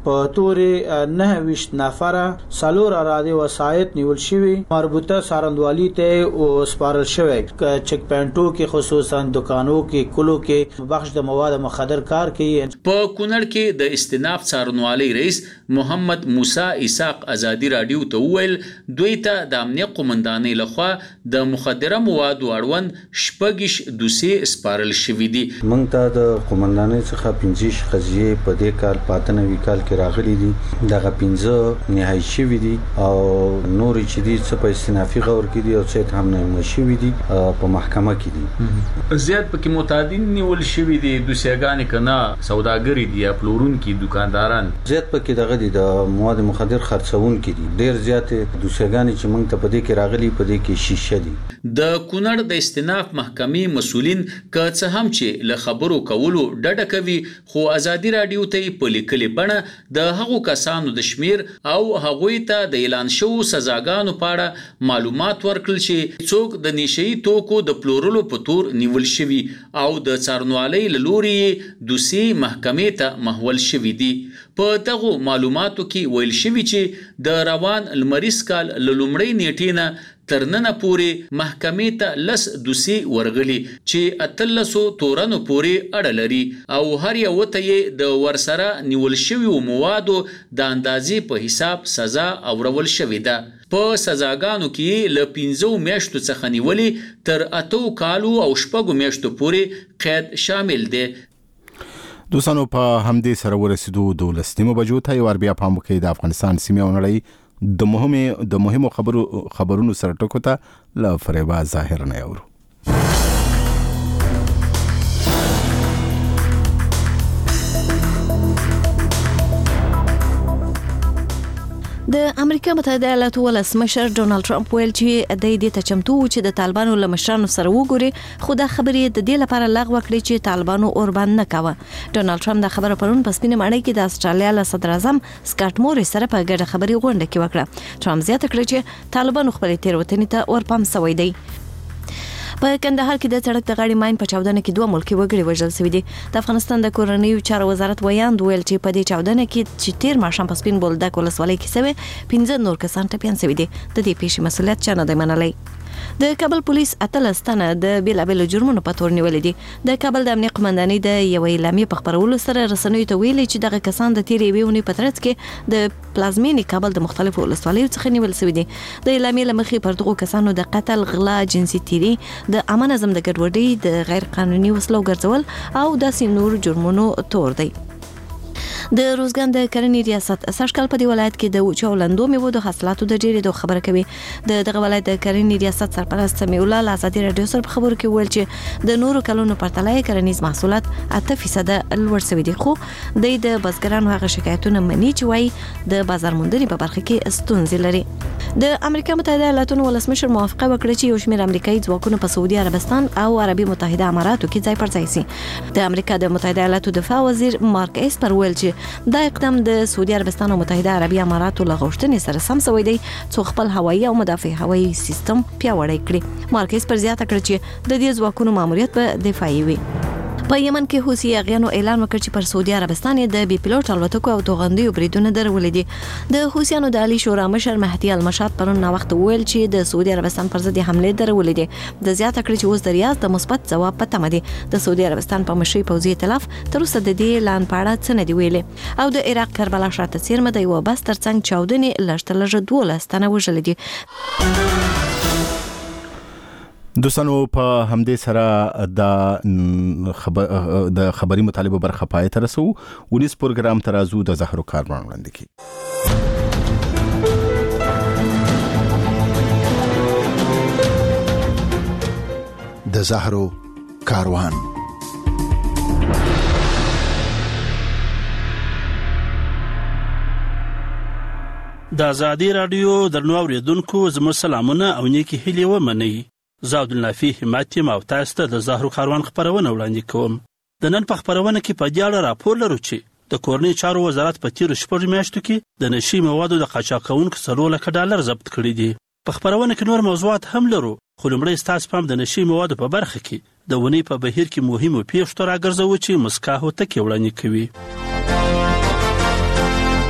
په تورې نه ویشت نفره څلور اراده وسایت نیول شوي مربوطه څارندوالي ته وسپارل شوی چک پوینټو کې خصوصا دکانو کې کلو کې بخش د مواد مخدر کار کوي. په کونړ کې د استناف څارنوالۍ رئیس محمد موسی اسحاق ازادي رادیو ته وویل دوی ته د امنیت قومندانۍ لخوا د مخدره موادو اړوند شپږ دوسیې سپارل شوي دي. موږ ته د قومندانۍ څخه پنځه قضیې په دې کال په اتنوي کال کې راغلي دي. دغه پنځه نهایي شوي دي او نور چې دي څه په استنافي غور کې دي او څه هم نه شوي دي په محکمه کې دي. زیات پکې متعدین نیول شوي دي دوسیګانې کنه سوداګری دي یا پلورونکي دکانداران زیات پکې دغه دي د مواد مخدر خرڅونکي دي. ډیر زیات دوسیګانې چې موږ ته په دې کې راغلي په دې کې شیشه دي. د کونړ د استناف محکمې مسولین که څه هم چې له خبرو کولو ډډه کوي خو ازادي رادیو ته په لیکلي بڼه د هغو کسانو د شمیر او هغوی ته د اعلان شوو سزاګانو په اړه معلومات ورکړل چې څوک د نشئی توکو د پلورلو په تور نیول شوي او د څارنوالۍ له لوري دوسیې محکمې ته محول شوي دي. په دغو معلوماتو کې ویل شوي چې د روان لمریز کال له لومړۍ نیټې نه تر ننه پورې محکمې ته لس دوسیې ورغلي چې اتلسو تورنو پورې اړه لري او هر یو ته یې د ورسره نیول شویو موادو د اندازې په حساب سزا اورول شوې ده. په سزاګانو کې له پنځو میاشتو څخه نیولې تر اتو کالو او شپږو میاشتو پورې قید شامل دی. دوستانو په همدې سره ورسېدو دولس نیمو بجو ته یو بیا پام وکړئ د افغانستان سیمې او نړۍ د مهمه د مهمو خبرو خبرونو سره ټکو ته ل فریبا ظاهر نه اورو. د امریکا متحده ایالاتو ولسمشر ډونالد ټرمپ ویل چې د دې ته چمتو و چې د طالبانو له مشرانو سره وګوري خو دا خبرې د دې لپاره لغوه کړې چې طالبانو اوربان نه کاوه. ډونالد ټرمپ دا خبره پرون په سپینه ماڼۍ کې د استرالیا له صدر اعظم سکاټ موریس سره په ګډه خبري غونډه کې وکړه. ټرمپ زیاته کړه چې طالبانو خپل تیروتنې ته ورپام سوی دی. په کندهار کې د سړک د غاړې ماین په چاودنه کې دوه ملکي وګړي وژل شوي دي. د افغانستان د کورنیو چارو وزارت ویاند ویل چې په دې چاودنه کې چې تیر ماښام په سپین بولدک ولسوالۍ کې شوی پنځه نور کسان ټپیان شوي دي. د دې پیښې مسؤلیت چا نه دی منلی. د کابل پولیس اتلس تنه د بیلابیلو جرمونو په تور نیولې دي. د کابل د امنیت قومندانۍ د یوې اعلامیې په خپرولو سره رسنیو ته ویلي چې دغه کسان د تیرې یوې اونۍ په ترڅ کې د پلازمینې کابل د مختلفو ولسوالیو څخه نیول شوي دي. د اعلامیې له مخې پر دغو کسانو د قتل، غلا، جنسي تیري، د عامه نظم د ګډوډۍ، د غیر قانوني وسلو ګرځول او داسې نور جرمونو تور دی. د روزګان د کرنې ریاست سږکال په دې ولایت کې د وچو لندو میوو د حاصلاتو د ډېرېدو خبره کوي. د دغه ولایت د کرنې ریاست سرپرست سمیع الله له ازادي رادیو سره په خبرو کې ویل چې د نورو کلونو پرتله کرنیز محصولات اته فیصد لوړ شوي دي خو د بزګرانو هغه شکایتونه مني چې وایي د بازار موندنې په برخه کې ستونزې لري. د امریکا متحده ایالاتو ولسمشر موافقه وکړه چې یو شمېر امریکایي ځواکونه په سعودي عربستان او عربي متحده اماراتو کې ځای پر ځای شي. د امریکا د متحده ایالاتو دفاع وزیر مارک ایسپر ویل چې دا اقدام د سعودي عربستان او متحده عربي اماراتو له غوښتنې سره سم شوی دی څو خپل هوایي او مدافع هوایي سیستم پیاوړی کړي. مارک ایسپر زیاته کړه چې د دې ځواکونو ماموریت په دفاعي وي. په یمن کې حوثي اغیانو اعلان وکړ چې پر سعودي عربستان د بي پيلوټ الوتکو او توغندیو بریدونه درولې دي. د حوثیانو د عالی شورا مشر مهدي المشاد پرون نا وخت ویل چې د سعودي عربستان پر ضد حمله درولې دي. د زیاته کړ چې اوس د ریاض د مثبت ځواب په تمه دي. د سعودي عربستان په مشرۍ پوځي ائتلاف تر اوسه د دې اعلان په اړه څه نه دی ویلي. او د عراق کربلا شاته څیرمه د یو بس ترڅنګ چاودنې لږ تر لږه دولس تنه وژل دي. دوستانو په همدې سره د خبر د خبري مطالبه برخه پای ته رسو. ونیس پروګرام ترازو د زهرو کاروان وړاندې کی. د زهرو کاروان. د آزادي رادیو درنو اوریدونکو زموږ سلامونه او نیکی هیلې ومنئ. زه عبدالنافي همت یم او تاسو ته د زهرو کاروان خپرونه وړاندې کوم. د نن په خپرونه کې په دې اړه راپور لرو چې د کورنۍ چارو وزارت په تیرو شپږو میاشتو کې د نشي موادو د قاچاق کوونکو څلور لکه ډالر ضبط کړي دي. په خپرونه کې نور موضوعات هم لرو خو لومړی ستاسو پام د نشي موادو په برخه کې د ونې په بهیر کې مهمو پیښو ته راګرځوو چې مسکا هوتکې وړاندې کوي.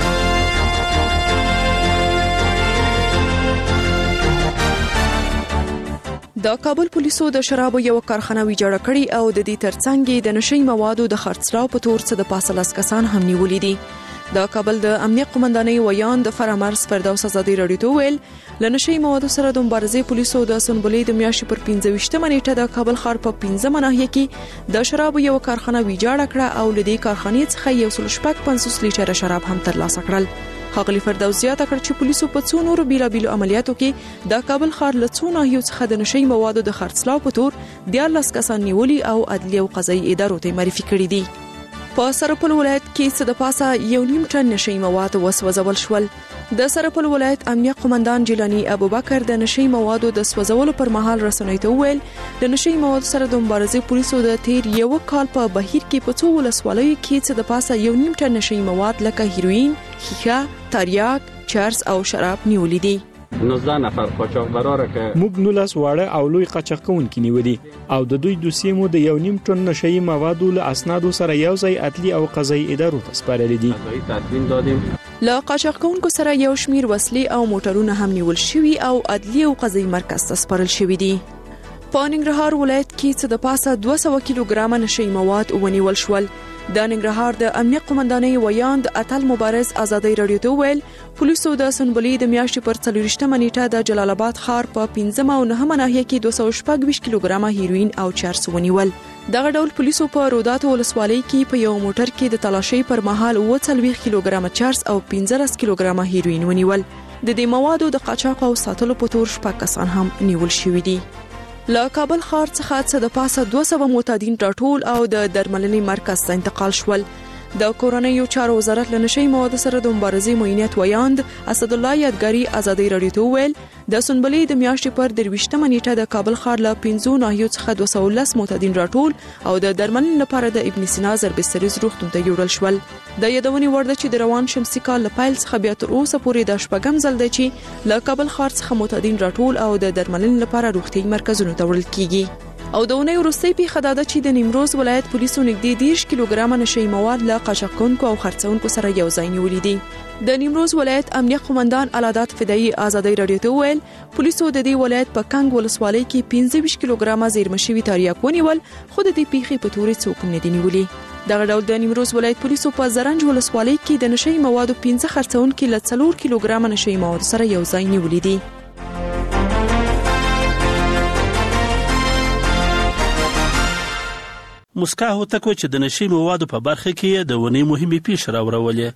د کابل پولیسو د شرابو یو کارخانه ویجاړه کړې او د دې ترڅنګ د نشئی موادو د خرڅلاو په تور څه د پاسه لاس کسان هم نیولې دي. د کابل د امنیت قومندانۍ ویان د فرامرز فردوس ازادي رادیو ته ویل لنشئی موادو سره د مبارزې پولیسو د سنبلې د میاشتې پر پنځه ویشتمه نیټه د کابل ښار په پنځمه ناحیه کې د شرابو یو کارخانه ویجاړه کړه او له دې کارخانې څخه یو سل شپږ پنځوس لیټره شراب هم ترلاسه کړل. ښاغلي فردوس زیاته کړ چې پولیسو په څو نورو بیلابیلو عملیاتو کې د کابل ښار له څو ناحیو څخه د نشئی موادو د خرڅلاو په تور دیارلس کسان نیولي او عدلي او قضایي ادارو ته معرفي کړي دي. په سرپل ولایت کې څه د پاسه یو نیم ټن نشئی مواد وسوځول شول. د سرپل ولایت امنیت قومندان جیلانی ابوبکر د نشئی موادو د سوځولو پر مهال رسنۍ ته ویل د نشئی موادو سره د مبارزې پولیسو د تیر یو کال په بهیر کې په څو ولسوالیو کې څه د پاسه یو نیم ټن نشئی مواد لکه هیروین، ښیښه، تریاک، چرس او شراب نیولې دي. نوزده نفر قاچاقبرا را که موږ نولس واړه او لوی قاچاقونکي نیولي او د دوی دوسیې مو د یو نیم ټن نشئی موادو له اسنادو سره یو ځای عدلي او قضایي ادارو ته سپارلي دي. تدوین دادیم. له قاچاقونکو سره یو شمیر وسلې او موټرونه هم نیول شوي او عدلي او قضایي مرکز ته سپارل شوي دي. په ننګرهار ولایت کې څه د پاسه دوه سوه کیلوګرامه نشئی مواد ونیول شول. د ننګرهار د امنیت قومندانۍ ویان د اتل مبارز ازادي رادیو ته ویل پولیسو د سنبلې د میاشتې پر څلوېښتمه نیټه د جلال آباد ښار په پنځمه او نهمه ناحیه کې دوه سوه شپږ ویشت کیلوګرامه هیروین او چرس ونیول. دغه ډول پولیسو په روداتو ولسوالۍ کې په یو موټر کې د تلاشۍ پر مهال اووه څلوېښت کیلوګرامه چرس او پنځلس کیلوګرامه هیروین ونیول. د دې موادو د قاچاق او ساتلو په تور شپږ کسان هم نیول شوي دي. له کابل ښار څخه څه د پاسه دوه سوه معتادین راټول او د درملنې مرکز ته انتقال شول. د کورنیو چارو وزارت له نشئی موادو سره د مبارزې معینیت ویاند اسد الله یادګاری ازادي رادیو ته ویل د سنبلې د میاشتې پر درویشتمه نیټه د کابل ښار له پنځو ناحیو څخه دوه سوه لس معتادین راټول او د درملنې لپاره د ابن سینا ضربستریز روغتون ته یوړل شول. د یادونې وړ ده چې د روان شمسي کال له پیل څخه بیا تر اوسه پورې د شپږم ځل دی چې له کابل ښار څخه معتادین راټول او د درملنې لپاره روغتي مرکزونو ته وړل کیږي. او د اونۍ وروستۍ پیښه دا ده چې د نیمروز ولایت پولیسو نږدې دېرش کیلوګرامه نشئی مواد له قاچاقونکو او خرڅونکو سره یو ځای نیولي دي. د نیمروز ولایت امنیت قومندان العادات فدایي ازادي رادیو ته ویل پولیسو د دې ولایت په کنګ ولسوالۍ کې پنځه ویشت کیلوګرامه زیرمه شوي تریاک ونیول خو د دې پیښې په تورې څوک نه دي نیولي. دغه ډول د نیمروز ولایت پولیسو په زرنج ولسوالۍ کې د نشئی موادو پنځه خرڅونکي له څلور کیلوګرامه نشئی مواد سره یو ځای نیولي دي. مسکا هوتک چې د نشئی موادو په برخه کې د ونې مهمه پیښه راوړولې.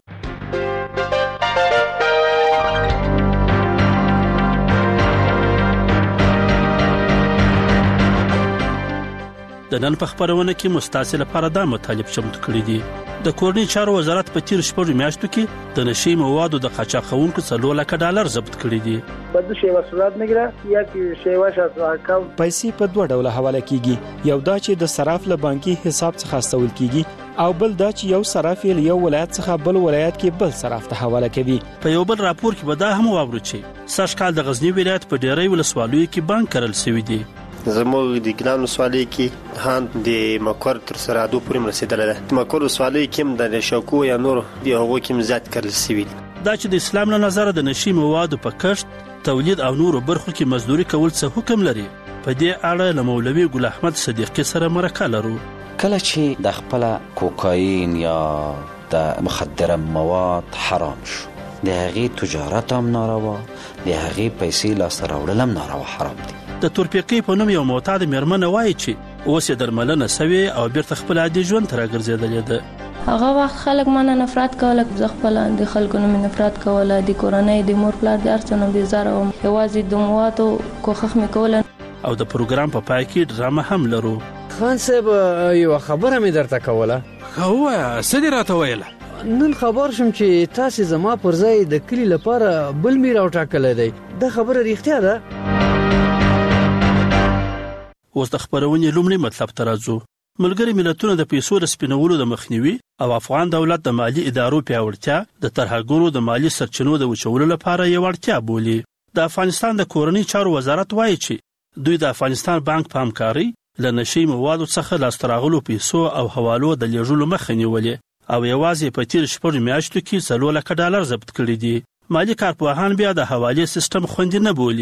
د نن په خبرونه کې مستعصل لپاره دا مطالب چمتو کړی دي. د کورنۍ چارو وزارت په تیر شپږ میاشتو کې د نشئی موادو د قاچاقونکو څلور لک ډالر ضبط کړی دي. بدو شیوا صورت میگیره یا که شیوا شاس اکاونت پیسې په دوه ډوله حواله کیږي. یو دا چې د صراف له بانکي حساب څخه استول کیږي او بل دا چې یو صراف له یو ولایت څخه بل ولایت کې بل صراف ته حواله کوي. په یو بل راپور کې به دا هم واورو چې سږکال د غزنی ولایت په ډیری ولسوالیو کې بانک کرل شوی دی. زموږ د ګلان ولسوالۍ کې هاند د مکور تر سرادو پورې رسیدلې ده. مکور ولسوالۍ کې د شوکو یا نور دی هغه کې زیات کړل شوی دی. دا چې د اسلام له نظر د نشئی موادو په کښت، تولید او نورو برخو کې مزدوري کول څه حکم لري. په دې اړه له مولوي ګل احمد صدیقي سره مرکه لرو. کله چې د خپل کوکاین یا د مخدره مواد حرام شو د هغې تجارت هم ناروا، د هغې پیسې لاسته راوړل هم ناروا حرام دي. د تورپیقي په نوم یو معتاد میرمن وایي چې اوس یې درملنه سوي او بیرته خپل عادي ژوند ته راګرځېدلې ده. هغه وخت خلک مانه نفرت کوله، زه خپل د خلکو نه نفرت کوله، د کورنۍ د مور پلار د هر څه نه بیزاره وم، یوازې د موادو کوښښ مې کوله. او د پروګرام په پای کې ډرامه هم لرو. خان صاحب یو خبره مې درته کوله. ښه ووایه، څه دې راته ویله؟ نن خبر شم چې تاسې زما پر ځای د کلي لپاره بل مې راوټاکلی دی. دا خبره رښتیا ده؟ اوس د خبرونې لومړی مطلب ته راځو. ملګري ملتونه د پیسو د سپینولو د مخنیوي او افغان دولت د مالی ادارو پیاوړتیا د ترهګرو د مالی سرچینو د وچولو لپاره یو اړتیا بولي. د افغانستان د کورنۍ چارو وزارت وایي چې دوی د افغانستان بانک په همکاري له نشئی موادو څخه لاسته راغلو پیسو او حوالو د لیږلو مخه نیولې او یوازې په تیر شپږ میاشتو کې څلور لک ډالر ضبط کړي دي. مالی کارپوهان بیا د حوالې سیستم خوندي نه بولي.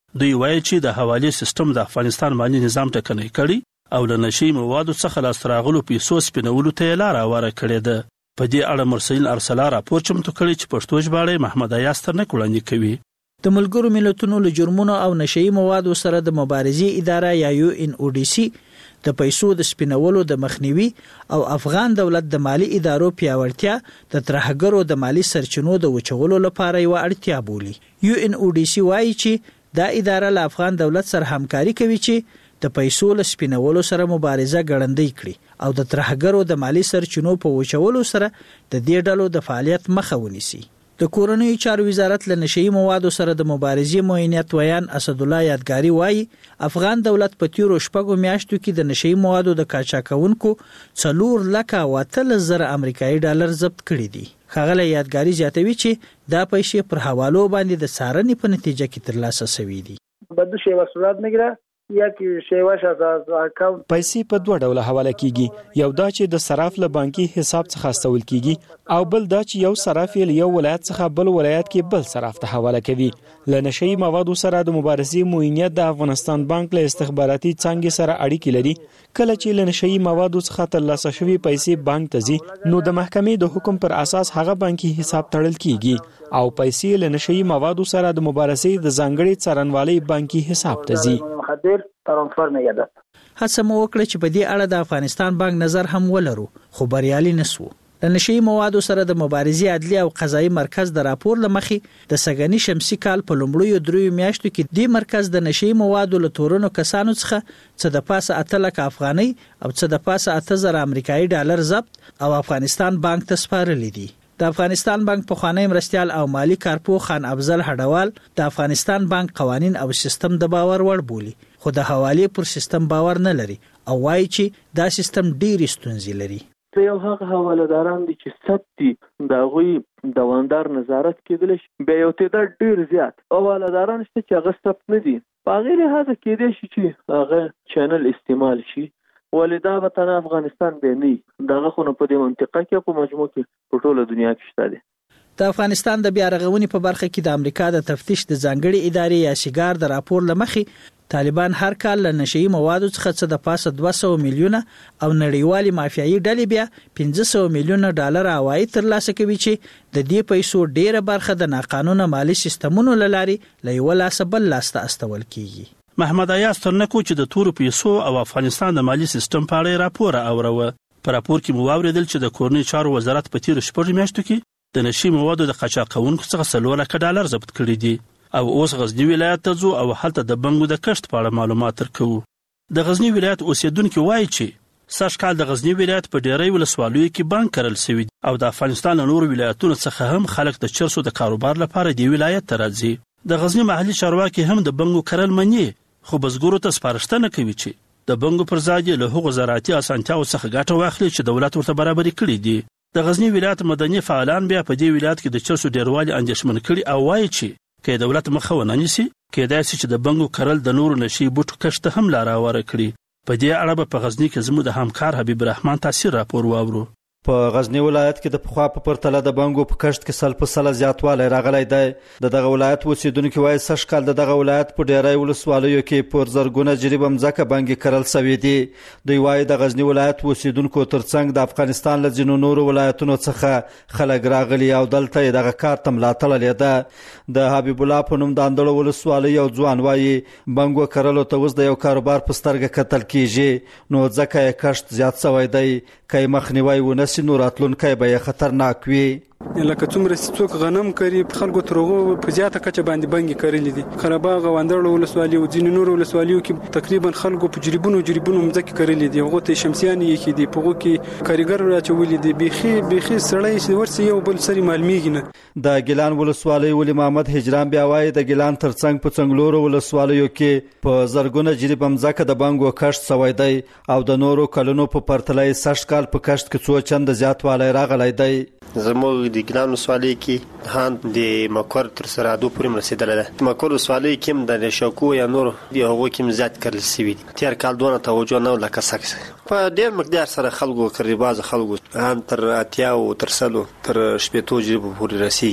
دوی وایي چې د حواله سیستم د افغانستان مالي نظام ټکنی کړي او له نشي موادو څخه لاستراغلو پیسو سپینولو ته لار اوره کړې ده. په دې اړه مرسل ارسلا راپور چمتو کړی چې پښتو ژباړه محمد ایاز ترنک وړاندې کوي. د ملګرو ملتونو له جرمونو او نشئی موادو سره د مبارزې اداره یا یو ان او ډي سي د پیسو د سپینولو د مخنیوي او افغان دولت د مالی ادارو پیاوړتیا د ترهګرو د مالی سرچینو د وچولو لپاره یو اړتیا بولي. یو ان او ډي سي وایي چې دا اداره له افغان دولت سره همکاري کوي چې د پیسو له سپینولو سره مبارزه ګړندۍ کړي او د ترهګرو د مالی سرچینو په وچولو سره د دې ډلو د فعالیت مخه ونیسي. د کورنیو چارو وزارت له نشئی موادو سره د مبارزې معینیت ویان اسد الله یادګاری وایي افغان دولت په تیرو شپږو میاشتو کې د نشئی موادو د قاچاقونکو څلور لکه واتل زر امریکایي ډالر ضبط کړي دي. ښاغلی یادګاری زیاتوي چې دا پیسې پر حوالو باندې د څارنې په نتیجه کې ترلاسه شوي دي. بدو شیوا صورت میگیره یکی شیواش از اکاونت پیسې په دوه ډوله حواله کیږي. یو دا چې د صراف له بانکي حساب څخه استول کیږي او بل دا چې یو صراف یې یو ولایت څخه بل ولایت کې بل صراف ته حواله کوي. له نشئی موادو سره د مبارزې معینیت د افغانستان بانک له استخباراتي څانګې سره اړیکې لري. کله چې له نشئی موادو څخه ترلاسه شوی پیسې بانک ته ځي نو د محکمې د حکم پر اساس هغه بانکي حساب تړل کیږي او پیسې له نشئی موادو سره د مبارزې د ځانګړي څارنوالۍ بانکي حساب ته ځي. مخدر ترانسفر میگردد. هڅه مو وکړه چې په دې اړه د افغانستان بانک نظر هم ولرو خو بریالي نسو. د نشئی موادو سره د مبارزې عدلي او قضایي مرکز د راپور لمخې د سګنی شمسي کال په لومړیو دریو میاشتو کې د مرکز د نشئی موادو له تورونو کسانو څخه څه د پاسه اته لک افغاني او څه د پاسه اته زر امریکایي ډالر ضبط او افغانستان بانک ته سپارلي دي. د افغانستان بانک په خوانی مرستيال او مالی کارپو خان افضل هډوال د افغانستان بانک قوانين او سیستم د باور وړ بولی خو د حواله پر سیستم باور نه لري او وایي چې دا سیستم ډیر ستونزې لري. یو هغه حوالهداران دي چې ثبت دي د غوي دوامدار نظارت کېدل شي به یو تعداد ډیر زیات حوالهداران شته چې هغه ثبت نه دي په غیر هغه کېدل شي چې هغه چینل استعمال شي ولدا وطن افغانستان به نه دغه خو په دې منطقه کې په مجموع کې په ټوله دنیا کې شته دي. د افغانستان د بیا رغونې په برخه کې د امریکا د تفتیش د ځانګړي ادارې یا شګار د راپور لمخې طالبان هر کال له نشئی موادو څخه څه د پاسه دوه سوه میلیونه او نړیوالي مافیایي ډلې بیا پنځه سوه میلیونه ډالر عواید ترلاسه کوي چې د دې پیسو ډیره برخه د ناقانونه مالی سیستمونو لارې له یو لاس بل لاس ته استول کیږي. محمد ایاز ترنکو چې د تورو پیسو او افغانستان د مالی سیستم په اړه راپور اوروه. په راپور کې مو واوریدل چې د کورنۍ چارو وزارت په تیر شپږ میاشتو کې د نشئی موادو د قاچاقونکو څخه څلور لک ډالر ضبط کړي دي او اوس غزنی ولایت ته ځو او هلته د بنګو د کښت په اړه معلومات ترکو. د غزنی ولایت اوسیدونکو وایي چې سږ کال د غزنی ولایت په ډیری ولسوالیو کې بانک کرل شوی او د افغانستان نور ولایتونو څخه هم خلک د چرسو د کاروبار لپاره دی ولایت ته راځي. د غزنی محلي چارواکي هم د بنګو کرل مني خو بزګرو ته سپارښتنه کوي چې د بنګو پر ځای له هغو زراعتي اسانتیاو څخه ګټه واخلي چې دولت ورته برابري کړي دي. د غزنی ولایت مدني فعالان بیا په دې ولایت کې د چرسو ډیروالي اندېښمن کړي او وایي چې کې دولت مخه ونه نیسي کېدای شي چې د بنګو کرل د نورو نشئی بوټو کښت هم لار اوره کړي. په دې اړه په غزنی کې زموږ د همکار حبیب الرحمن تاثیر راپور واورو. په غزنی ولایت کې د پخوا په پرتله د بنګو په کښت کې سل په سل زیاتوالی راغلی دی. د دغه ولایت اوسیدونکو وایي سږ کال د دغه ولایت په ډیری ولسوالیو کې پر زرګونه جریبه مځکه بنګې کرل سوي دي. دوی وایي د غزنی ولایت اوسیدونکو ترڅنګ د افغانستان له ځینو نورو ولایتونو څخه خلک راغلي او دلته یې دغه کار ته ملا تړلې ده. د حبیب الله په نوم د اندړو ولسوالۍ یو ځوان وایي بنګو کرلو ته اوس د یو کاروبار په سترګه کتل کیږي نو ځکه یې کښت زیات سوی دی. که یې مخنیوی ونه سي نو راتلونکی به یې خطرناک وي. لکه څومره چې څوک غنم کوي خلکو تر هغو په زیاته کچه باندې بنګې کرلې دي. قرهباغ او اندړو ولسوالي او ځینې نورو ولسوالیو کې تقریبا خلکو په جریبونو جریبونو مځکې کرلې دي. هغو ته شمسیان یې کې دي په هغو کې کاریګر راچولي دي. بیخي بیخي سړی چې ورسې یو بل سري معلومیږي نه. د ګیلان ولسوالۍ ولي محمد هجران بیا وایي د ګیلان ترڅنګ په څنګلورو ولسوالیو کې په زرګونه جریبه مځکه د بنګو کښت سوی دی او د نورو کلونو په پرتله یې سږ کال په کښت کې څو چنده زیاتوالی راغلی دی. زموږ د ګیلان ولسوالۍ کې هاند د مکور تر سرادو پورې رسیدلی ده. مکور ولسوالۍ کې هم د شوکو یا نور د هغو کې هم زیات کرل سوي دي. تېر کال دونه توجه نه وه لکه سږ په ډېر مقدار سره خلکو کري بعضو خلکو هاند تر اتیاو تر سلو تر شپېتو جریبو پورې رسیږي.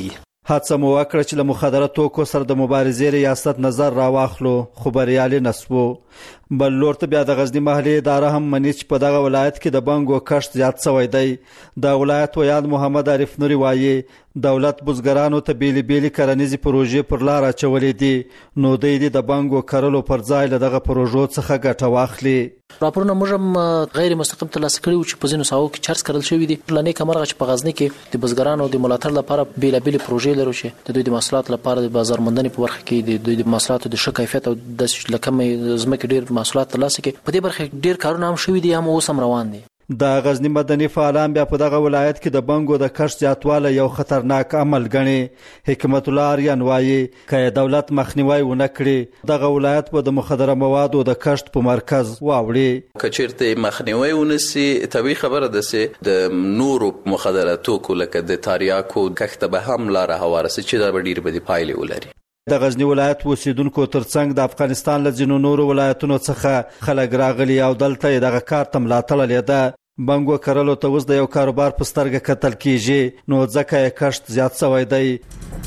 هڅه مو وکړه چې له مخدره توکو سره د مبارزې ریاست نظر راواخلو خو بریالي نسوو. بل لور ته بیا د غزنی محلي اداره هم مني چې په دغه ولایت کې د بانګو کښت زیات شوی دی. د ولایت ویان محمد عارف نوري وایي دولت بزګرانو ته بیلي بیلي کرنیزې پروژې پر لار اچولې دي نو دوی د بانګو کرلو پر ځای له دغه پروژو څخه ګټه واخلي. راپورونه موږ هم غیر مستقیم ترلاسه کړي چې په ځینو ساحو کې چرس کړل شوی دي. پلانې کمرغه چې په غزنی کې د بزګرانو د ملاتړ لپاره بیل بیل پروژې لرو چې د دوی د محصولات لپاره د بازار موندنې په برخه کې د دوی د محصولاتو د ښه کیفیت او د لکمې زمکه ډیر محصولات ترلاسه کړي. په دې برخه ډیر کارونه هم شوي دي هم اوس هم روان دي. د غزنی مدني فعالان بیا په دغه ولایت کې د بانګو د کښت زیاتوالی یو خطرناک عمل ګڼي. حکمت الله اریان وایي که دولت مخنیوي ونه کړي دغه ولایت به د مخدره موادو د کښت په مرکز واوړي. که چیرته مخنیوي ونسي طبیعي خبره ده چې د نورو مخدره توکو لکه د تاریاکو کښت به هم لاره هواره سي چې دا به ډېرې بدې پایلې ولري. د غزنی ولایت اوسیدونکو ترڅنګ د افغانستان له ځینو نورو ولایتونو څخه خلک راغلي او دلته یې دغه کار ته ملاتړ لیده. بانګو کرلو ته اوس د یو کاروبار په سترګه کتل کیږي نو ځکه یې کښت زیات شوی دی.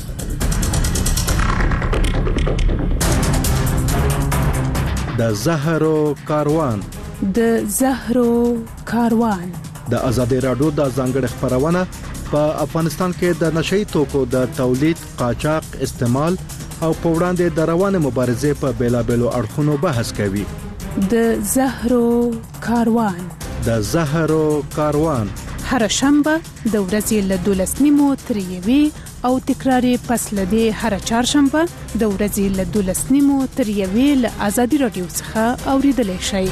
د زهرو کاروان د زهرو کاروان د ازادي راډیو د ځانګړي خبرونه په افغانستان کې د نشئی توکو د تولید، قاچاق، استعمال او په وړاندې د روانه مبارزې په بیلابېلو اړخونو بحث کوي. د زهرو کاروان د زهرو کاروان هر شنبه د ورځې له دولس نیمو تر یوې او تکراری پس له دې هر چهارشنبه د ورځې له دولس نیمو تر یوې له ازادي راډیو څخه اوریدلای شئ.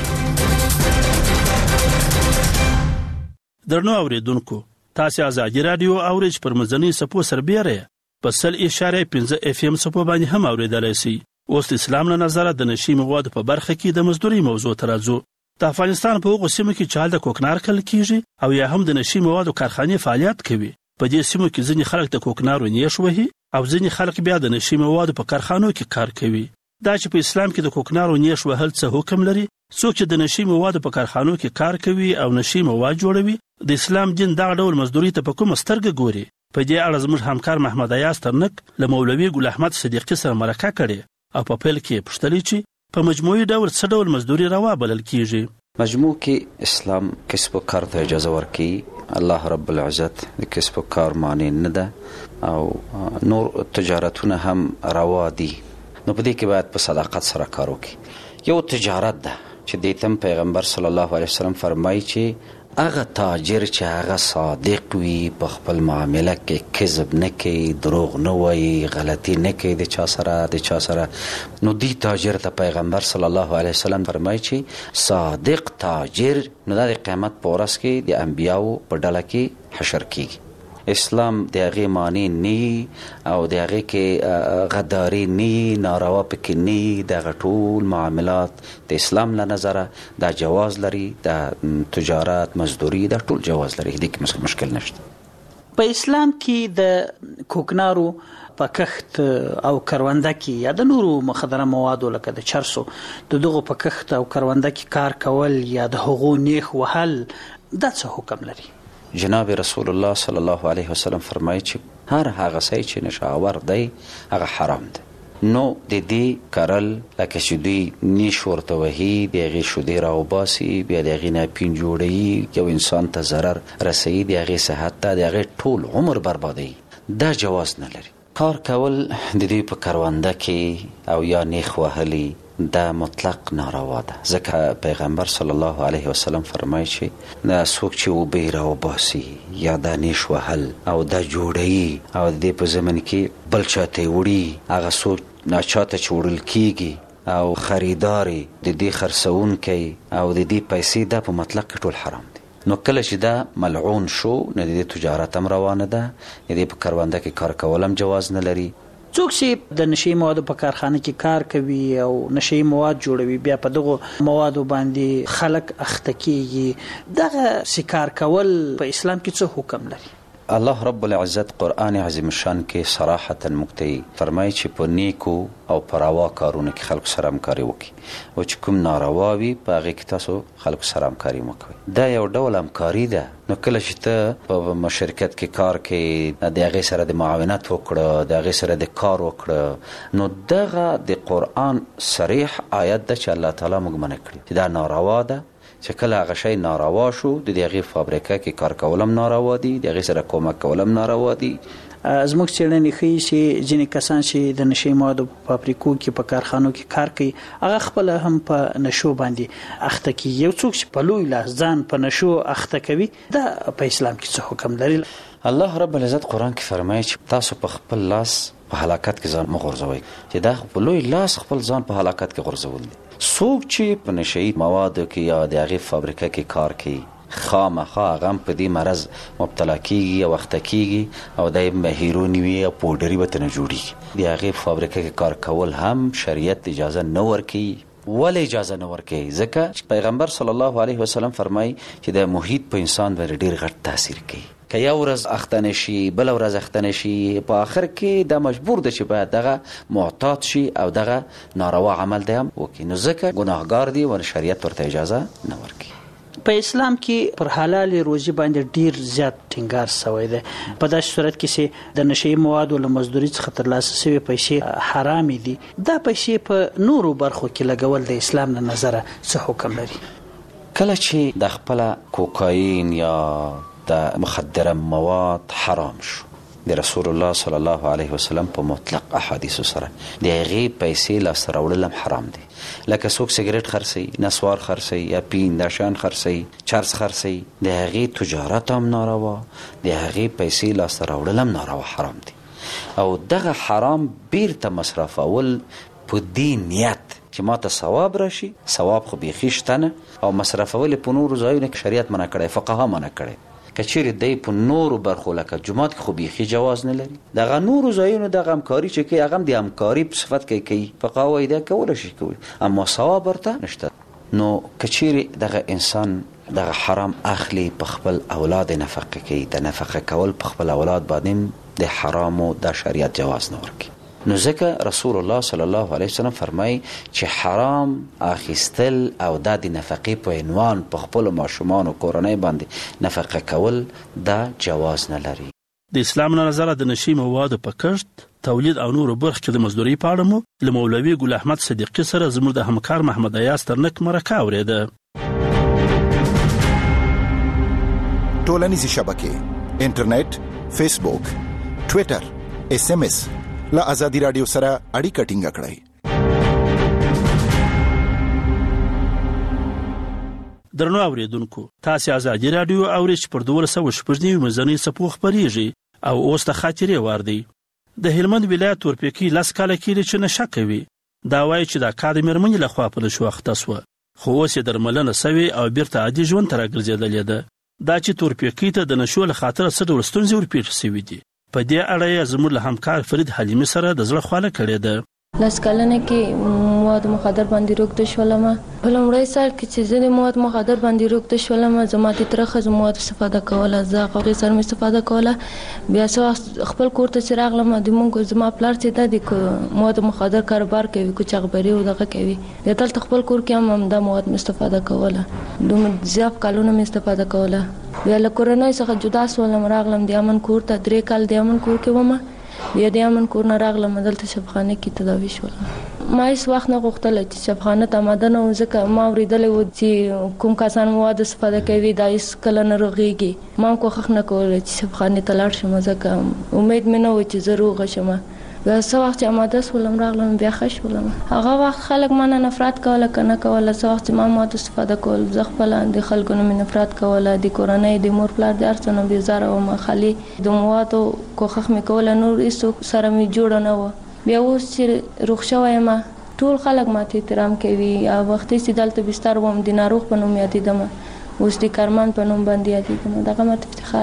درنو اوریدونکو تاسو ازادي راډیو اورېج پر مزنی سپو سربېره په سل اشاره پنځه اف ام سپو باندې هم اوریدلای شئ. اوس اسلام له نظر د نشي مواد په برخه کې د مزدوري موضوع ترازو. د افغانستان په هغو سیمو کې چې د کوکنار کل کیږي او یا هم د نشي موادو کارخانې فعالیت کوي. په دې سیمو کې ځینې خلک د کوکنارو نیش وهي او ځینې خلک بیا د نشي موادو په کارخانو کې کار کوي. دا چې په اسلام کې د کوکنارو نیش وهل څه حکم لري، څوک چې د نشي موادو په کارخانو کې کار کوي او نشي مواد جوړوي، د اسلام دین دا ډول مزدوري ته په کوم سترګه ګوري. په دې اړه زموږ همکار محمد ایاز ترنک له مولوي ګل احمد صدیقي سره مرکه کړې او په پیل کې پوښتنه چې په مجموعي ډول څه ډول مزدوري روا بلل کیږي. مجموع کې اسلام کسب و کار ته اجازه ورکړي. الله رب العزت د کسب و کار معنی نه ده او نور تجارتونه هم روا دي. نو په دې کې باید په صداقت سره کار وکړي. یو تجارت ده چې د تم پیغمبر صلی الله علیه وسلم فرمایي چې هغه تاجر چې هغه صادق وي، په خپل معامله کې کذب نه کوي، دروغ نه وایي، غلطي نه کوي د چا سره د چا سره، نو دی تاجر ته پیغمبر صلی الله علیه وسلم فرمایي چې صادق تاجر نو د قیامت په ورځ کې د انبیاو په ډله کې حشر کیږي. اسلام د هغې معنی نه او د هغې کې غداري نه، ناروا پکې نه، د هغه ټول معاملات د اسلام له نظره دا جواز لري. د تجارت، مزدوري دا ټول جواز لري، دې کې مشکل نشته. په اسلام کې د کوکنارو په کښت او کرونده کې یا د نورو مخدره موادو لکه د چرسو د دغو په کښت او کرونده کې کار کول یا د هغو نیخ وهل دا څه حکم لري؟ جناب رسول الله صلی الله علیه وسلم فرمایي چې هر هغه څه چې نشاور دی هغه حرام دی. نو د دې کرل لکه چې دوی نیش ورته وهي، د هغې شودې راوباسي، بیا د هغې نه پین جوړوي، یو انسان ته ضرر رسوي، د هغې صحت ته د هغې ټول عمر بربادوي، دا جواز نه لري. کار کول د دوی په کرونده کې او یا نیخ وهلي دا مطلق ناروا ده. ځکه پیغمبر صلی الله علیه وسلم فرمایي چې دا څوک چې اوبه راوباسي یا دا نیش وهل او دا جوړوي او د دې په زمن کې بل چاته وړي، هغه څوک ناچاته چې وړل کیږي او خریداري د دې خرڅونکی او د دې پیسې دا په مطلق کې ټول حرام دي. نو کله چې دا ملعون شو نو د دې تجارت هم روانه ده، د دې په کرونده کې کار کول هم جواز نه لري. څوک چې د نشي موادو په کارخانه کې کار کوي او نشي مواد جوړوي بیا په دغه موادو باندې خلک اخته کیږي، دغه سکار کول په اسلام کې څه حکم لري؟ الله رب العزت قرآن عظیم شان کې صراحتا مکتي فرمایي چې په نیکو او پروا کارونه کې خلکو سره همکاري وکړي او چې کوم ناروا وي په هغه کې تاسو خلکو سره همکاري وکړئ. دا یو ډول همکاري ده. نو کله چې ته په شرکت کې کار کې د هغې سره د معاونت وکړه، د هغې سره د کار وکړه، نو دغه د قرآن صریح آیت ده چې الله تعالی موږ منع کړي چې دا ناروا ده. چې کله هغه شی ناروا شو د هغې فابریکه کې کار کولم ناروا دي، د هغې سره کومک کولم ناروا دي. زموږ څېړنې ښیي چې ځینې کسان چې د نشي موادو په فابریکو کې په کارخانو کې کار کوي هغه خپله هم په نشو باندې اخته کیږي. یو څوک چې په لوی لاس ځان په نشو اخته کوي دا په اسلام کې څه حکم لري؟ الله رب العزت قرآن کې فرمایي چې تاسو په خپل لاس په هلاکت کې ځان مه غورځوئ، چې دا په لوی لاس خپل ځان په هلاکت کې غورځول دي. څوک چې په نشهیي موادو کې یا د هغې فابریکه کې کار کوي خامخا هغه هم په دې مرض مبتلا کیږي او اخته کیږي او دی به هیروني وي او پوډري به ترنه جوړېږي. د هغې فابریکه کې کار کول هم شریعت اجازه نه ورکوي. ولې اجازه نه ورکوي؟ ځکه چې پیغمبر صلی الله علیه وسلم فرمایي چې د محیط په انسان باندې ډېر غټ تاثیر کوي. که یو ورځ اخته نشي بله ورځ اخته نشي، په آخر کې دا مجبور ده چې باید دغه معتاد شي او دغه ناروا عمل دی هم وکړي. نو ځکه ګناهګار دی او شریعت ورته اجازه نه ورکوي. په اسلام کې پر حلال روزي باندې ډیر زیات ټینګار شوی دی. په داسې صورت کې چې د نشي موادو له مزدوري څخه ترلاسه شوی پیسې حرام دي، دا پیسې په نورو برخو کې لګول د اسلام له نظره څه حکم لري؟ کله چې د خپله کوکاین یا د مخدره مواد حرام شو، د رسول الله صلی الله علیه وسلم په مطلق احادیثو سره د هغې پیسې لاسته راوړل هم حرام دي. لکه څوک سګرټ خرڅوي، نسوار خرڅوي یا پین دا شیان خرڅوي، چرس خرڅوي، د هغې تجارت هم ناروا، د هغې پیسې لاسته راوړل هم ناروا حرام دي. او دغه حرام بیرته مصرفول په دې نیت چې ما ته ثواب راشي، ثواب خو بیخي شته نه، او مصرفول یې په نورو ځایونو کې شریعت منع کړی، فقها منع کړی. که چیرې دی په نورو برخو لکه جومات کې خو بیخي جواز نه لري، دغه نورو ځایونو دغه همکاري چې کوي هغه هم د همکاري په صفت کې کوي، فقها وایي دا کولی شي کوي، اما ثواب ورته نشته. نو که چیرې دغه انسان دغه حرام اخلي په خپل اولاد نفقه کوي، د نفقه کول په خپل اولاد باندې د حرامو د شریعت جواز نه ورکوي. نو ځکه رسول الله صلی الله علیه وسلم فرمایي چې حرام اخیستل او دا د نفقې په عنوان په خپلو ماشومانو کورنۍ باندې نفقه کول دا جواز نه لري. د اسلام له نظره د نشي موادو په کښت، تولید او نورو برخو کې د مزدورۍ په اړه مو له مولوي ګل احمد صدیقي سره زموږ د همکار محمد ایاز ترنک مرکه اورېده. ټولنیزې شبکې، انټرنیټ، فیسبوک، ټویټر، اس ام اس له ازادي رادیو سره اړیکه ټینګه کړئ. درنو اوریدونکو، تاسو ازادي رادیو اورئ چې پر دولس سوه شپږ نوي مزنۍ څپو خپرېږي او اوس د خاطرې وار دی. د هلمند ولایت تورپیکۍ لس کاله کېږي چې نشه کوي. دا وایي چې دا کار د مېرمنې لخوا په نشو اخته سوه، خو اوس یې درملنه سوې او بیرته عادي ژوند ته راګرځېدلې ده. دا چې تورپیکۍ ته د نشو له خاطره څه ډول ستونزې ورپېښې شوي دي، په دې اړه یې زموږ له همکار فرید حلیمي سره د زړه خواله کړې ده. لس کلنه کې مواد مخدر باندې روږده شولم. په لومړی سال کې چې زه د مواد مخدر باندې روږده شولم، زما د تره ښځو مواد استفاده کوله، زه هغې سره مې استفاده کوله. بیا څه وخت خپل کور ته چې راغلم، د مونږ زما پلار چې دا د مواد مخدر کاروبار کوي، کوچغبري او دغه کوي، بیا دلته خپل کور کې هم همدا مواد مې استفاده کوله. دومره زیات کلونه مې استفاده کوله. بیا له کورنۍ څخه جدا شولم، راغلم د امن کور ته، درې کال د امن کور کې وم. بیا د امن کور نه راغلم، دلته شفاخانه کې تداوي شولم. ما هیڅ وخت نه غوښتل چې شفاخانه ته آماده نه وم، ځکه ما اورېدلی و چې کوم کسان مواد استفاده کوي دا هیڅ کله نه روغېږي. ما هم کوښښ نه کولی چې شفاخانې ته لاړ شم، ځکه امید مې نه و چې زه روغه شم. بیا څه وخت چې آماده شولم راغلم، بیا ښه شولم. هغه وخت خلک ما نه نفرت کوله که نه کوله. څه وخت چې ما مواد استفاده کول، زه خپله د خلکو نه مې نفرت کوله، د کورنۍ د مور پلار د هر څه نه بېزاره وم. خالي د موادو کوښښ مې کوله، نور هېڅوک سره مې جوړه نه وه. بیا اوس چې روغ شوی یم، ټول خلک ماته احترام کوي. او وختي چې دلته بستر وم د ناروغ په نوم یادېدم، اوس د کارمند په نوم باندې یادېدم. دغه ماته افتخار ده.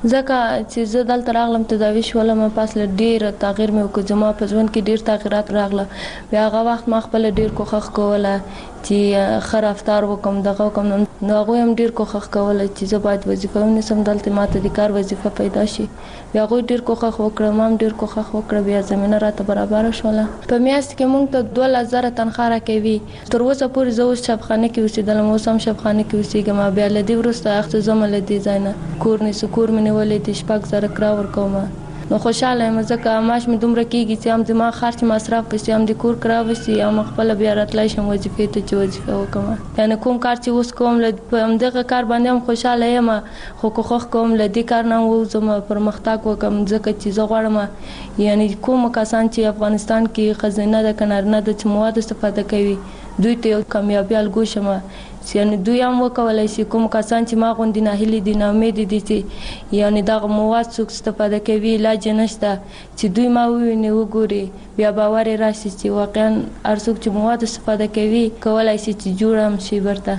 ځکه چې زه دلته راغلم تداوي شولم پاس له ډیر تغییر مې وکړ زما په ژوند کې ډیر تغیرات راغله بیا هغه وخت ما خپل ډیر کوښښ کوله چې ښه رفتار وکم دغه وکم نو هغوی هم ډیر کوښښ کوله چې زه باید وظیفه ونیسم دلته ماته د کار وظیفه پیدا شي بیا هغوی ډیر کوښښ وکړه ما هم ډیر کوښښ وکړه بیا زمینه راته برابره شوله په میاشت کې موږ ته دوه زره تنخوا راکوي تر اوسه پورې زه اوس شبخانه کې اوسېدلم اوس هم شبخانه کې اوسېږم بیا له دې وروسته اخته ځم له دې ځای نه کور نیسو کور مې نیولی دی شپږ زره کرا ورکوم نو خوشحاله یم ځکه معاش مې دومره کېږي چې هم زما خرچ مصرف پسې هم د کور کرا وسي هم خپله بیا راتلی شم وظیفې ته چې وظیفه وکړم یعنې کوم کار چې اوس کوم په همدغه کار باندې هم خوشحاله یم خو کوښښ کوم له دې کار نه هم ووځم پرمختګ وکړم ځکه چې زه غواړم یعنې کوم کسان چې افغانستان کې ښځینه ده که نارینه ده چې مواد استفاده کوي دوی ته یو کامیابي الګو شمه یعنی دوی هم وکولای شي کوم کسان چې ما غوندې ناهیلي دي ناامیده دي چې یعنې دغه مواد څوک استفاده کوي علاج یې نشته چې دوی ما وویني وګوري بیا باور یې راشي چې واقعا هر څوک چې مواد استفاده کوي کولی شي چې جوړ هم شي برته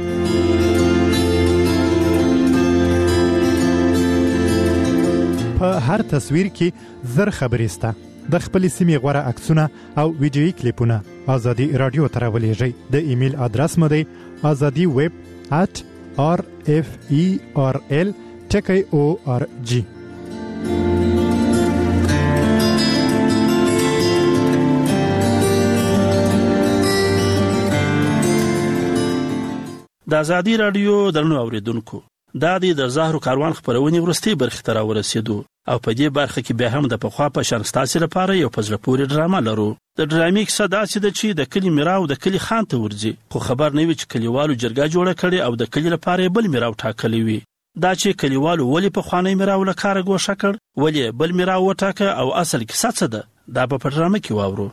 په هر تصویر کې زر خبرې سته د خپل سیمې غوړه عکسونه او ویډیويي کلیپونه ازادي رادیو ته راولېږئ د ایمیل ادرس مو دی azadi web at r f e r l ټکی او ار جی د ازادي رادیو درنو اوریدونکو دا د زهرو کاروان خبرونه ورستي برخه تر ورسېدو او په دې برخه کې به هم د پخوا په شان ستاسو لپاره یو پزله پورې ډرامه لرو د ډرامې کیسه داسې ده چې د کلی میراو د کلی خان ته ورځي خو خبر نه وي چې کلیوالو جرګه جوړه کړي او د کلی لپاره بل میراو ټاکلی وي دا چې کلیوالو ولی په خوانې میراو لکاره ګوښه کړ ولی بل میراو وټاکه او اصل کیسه څه ده دا په ډرامه کې واورو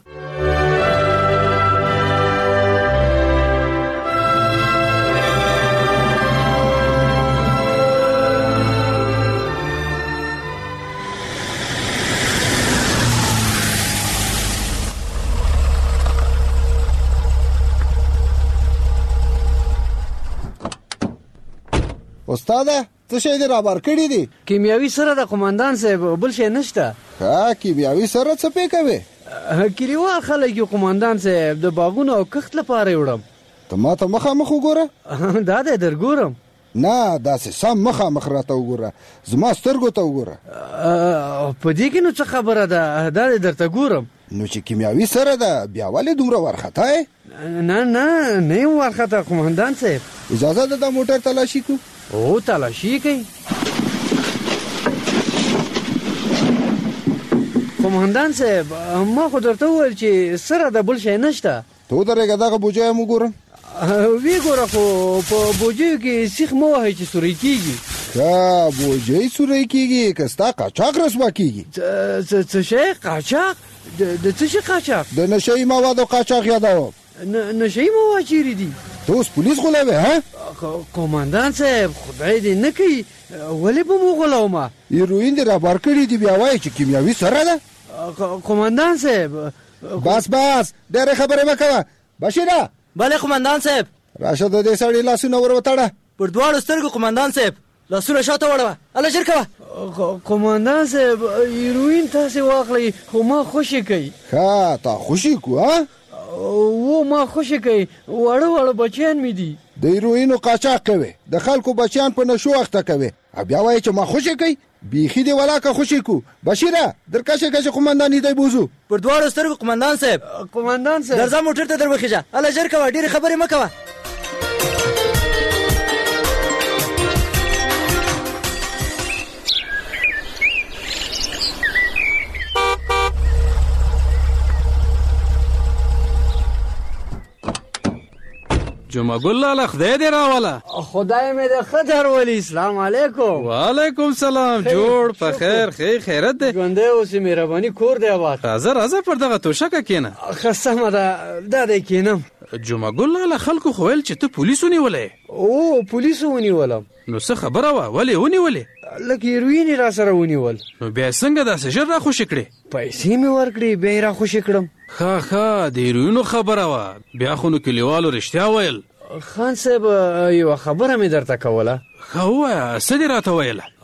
استاد څه شي دې را بار کړی دي کیمیاوي سره د قومندان صاحب بل شي نشته ها کیمیاوي سره څه پې کوي کلیوال خلک یو قومندان صاحب د باغونو او کښت لپاره وړم ته ما ته مخامخ وګوره دا دې درګورم نه دا سم مخامخ راته وګوره زما سترګو ته وګوره په دې کې نو څه خبره ده دا دې درته ګورم نو چې کیمیاوي سره ده بیا ولې دومره ورخته نه نه نه ورخته قومندان صاحب اجازه ده د موټر تلاشي کو او تلاشي کوي قومندان صاحب ما خو درته وویل چې سره د بل شي نشته ته درېږه دغه بوجۍ مو ګورم وی ګوره خو په بوجیو کې سیخ مو وهي چې سوري کیږي ښه بوجۍ سوري کیږي که ستا قاچاق رسوا کیږي څه شی قاچاق د څه شي قاچاق د نشهیي موادو قاچاق یادوم نشهیي مواد چیرې دي ته اوس پولیس غولوې ها قومندان صاحب خدای دې نه کوي ولې به مو غولوم هیروین دې رابار کړي دي بیا وایي چې کیمیاوي سره ده قومندان صاحب بس بس ډېرې خبرې مه کوه بشیره بله قومندان صاحب راشه د دې سړي لاسونه ور وتړه پر دواړو سترګو قومندان صاحب لاسونه شاته وړوه هله ژر کوه قومندان صاحب هیروین تاسې واخلئ خو ما خوشي کوي ښه تا خوشي کو ها و ما خوشي کوي واړه واړه بچیان مې دي د هیروینو قاچاق کوي د خلکو بچیان په نشو اخته کوي بیا وایي چې ما خوشي کوي بیخي دی ولاکه خوشي کو بشیره درکشه کشه قومندان دی بوزو پر دواړو سترګو قومندان صاحب قومندان صاحب درځه موټر ته دروخیږه هله ژر کوه ډېرې خبرې مه کوه جمعه ګل لاله خدای دې راوله خدای مې دې ښه درولي اسلام علیکم وعلیکم سلام جوړ په خیر خیر خیرت دې ژوندی اوسې مهرباني کور دی آباد راځه راځه پر دغه توشکه کښېنه ښه سمه ده دا دی کښېنم جمعه ګل لاله خلکو خو ویل چې ته پولیس ونیولی او پولیسو ونیولم نو څه خبره وه ولې ونیولې لکه هیروین یې را سره ونیول نو بیا څنګه داسې ژر را خوشي کړې پیسې مې ورکړې بیا یې را خوشي کړم ښه ښه د هیروینو خبره وه بیا خو نو کلیوالو رښتیا ویل خان صاحب یوه خبره مې درته کوله ښه ووایه څه دې راته ویله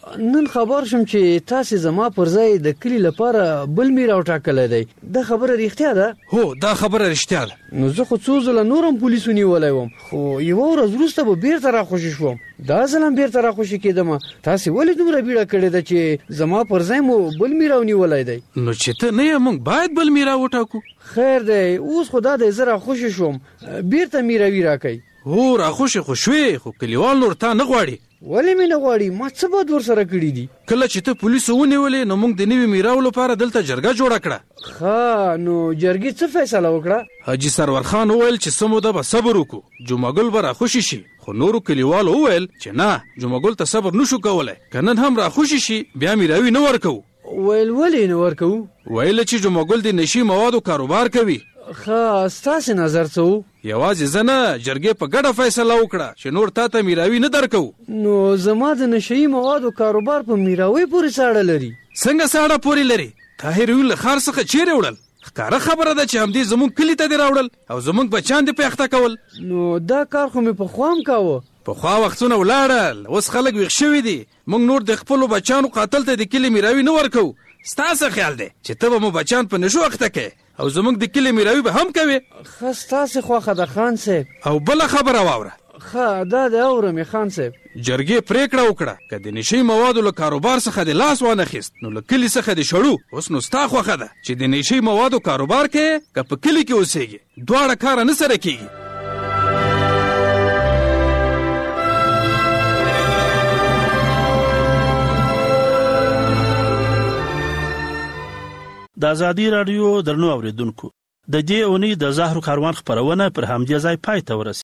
نن خبر شم چې تاسو زما پر ځای د کلی لپاره بل میر او ټاکل دی د خبره ریښتیا ده؟ هو دا خبره ریښتیا ده. نو زه خو څو ځله نورم پولیسو نیولای وم خو یو ورځ وروسته به بیرته راخوشي شوم. دا ځل هم بیرته راخوشي کېدم. تاسو ولې دومره بیړه کړې ده چې زما پر ځای مو بل میر او نیولای دی؟ نو چې ته نه یې موږ باید بل میر وټاکو. خیر دی اوس خو دا دی زه راخوشي شوم بیرته میراوي راکئ. هو راخوشي خو شوې خو کلیوال نور تا نه غواړي. ولې مې نه غواړي؟ ما څه بد ورسره کړي دي؟ کله چې ته پولیسو ونیولې نو موږ د نوي میراو لپاره دلته جرګه جوړه کړه. ښه نو جرګې څه فیصله وکړه؟ حاجي سرور خان وویل چې څه موده به صبر وکړو جمعګل به راخوشي شي. خو نورو کلیوالو وویل چې نه جمعګل ته صبر نشو کولی که نن هم راخوشي شي بیا میراوي نه ورکوو. ویل ولې نه ورکوو؟ ویل چې جمعګل د نشي موادو کاروبار کوي. ښه ستاسې نظر څه و؟ یوازې زه نه جرګې په ګډه فیصله وکړه چې نور تا ته میراوي نه درکوو. نو زما د نشهیي موادو کاروبار په میراوي پورې ساړه لري؟ څنګه ساړه پورې لري؟ طاهر ویل له ښار څخه چیرې وړل؟ ښکاره خبره ده چې همدې زموږ کلي ته دې راوړل او زموږ بچیان دې په اخته کول. نو دا کار خو مې پخوا هم کاوه. پخوا وختونه ولاړل اوس خلک ویښ شوي دي. موږ نور د خپلو بچیانو قاتل ته د کلي میراوي نه ورکوو. ستاسو خیال دی چې ته به مو بچیان په نشو اخته کوې او زموږ د کلي میراوي به هم کوې؟ ښه ستاسې خوښه ده خان صاحب. او بله خبره واوره. ښه دا د اورم خان صاحب. جرګې پریکړه وکړه که د نشي موادو له کاروبار څخه د لاس وانخیست نو له کلي څخه د شړو. اوس نو ستا خوښه ده چې د نشي موادو کاروبار کوې که په کلي کې اوسېږي دواړه کاره نه سره کېږي. د ازادي راډیو درنو اوریدونکو د دې اونۍ د زهرو کاروان خبرونه پر همدې ځای پای ته ورسېده.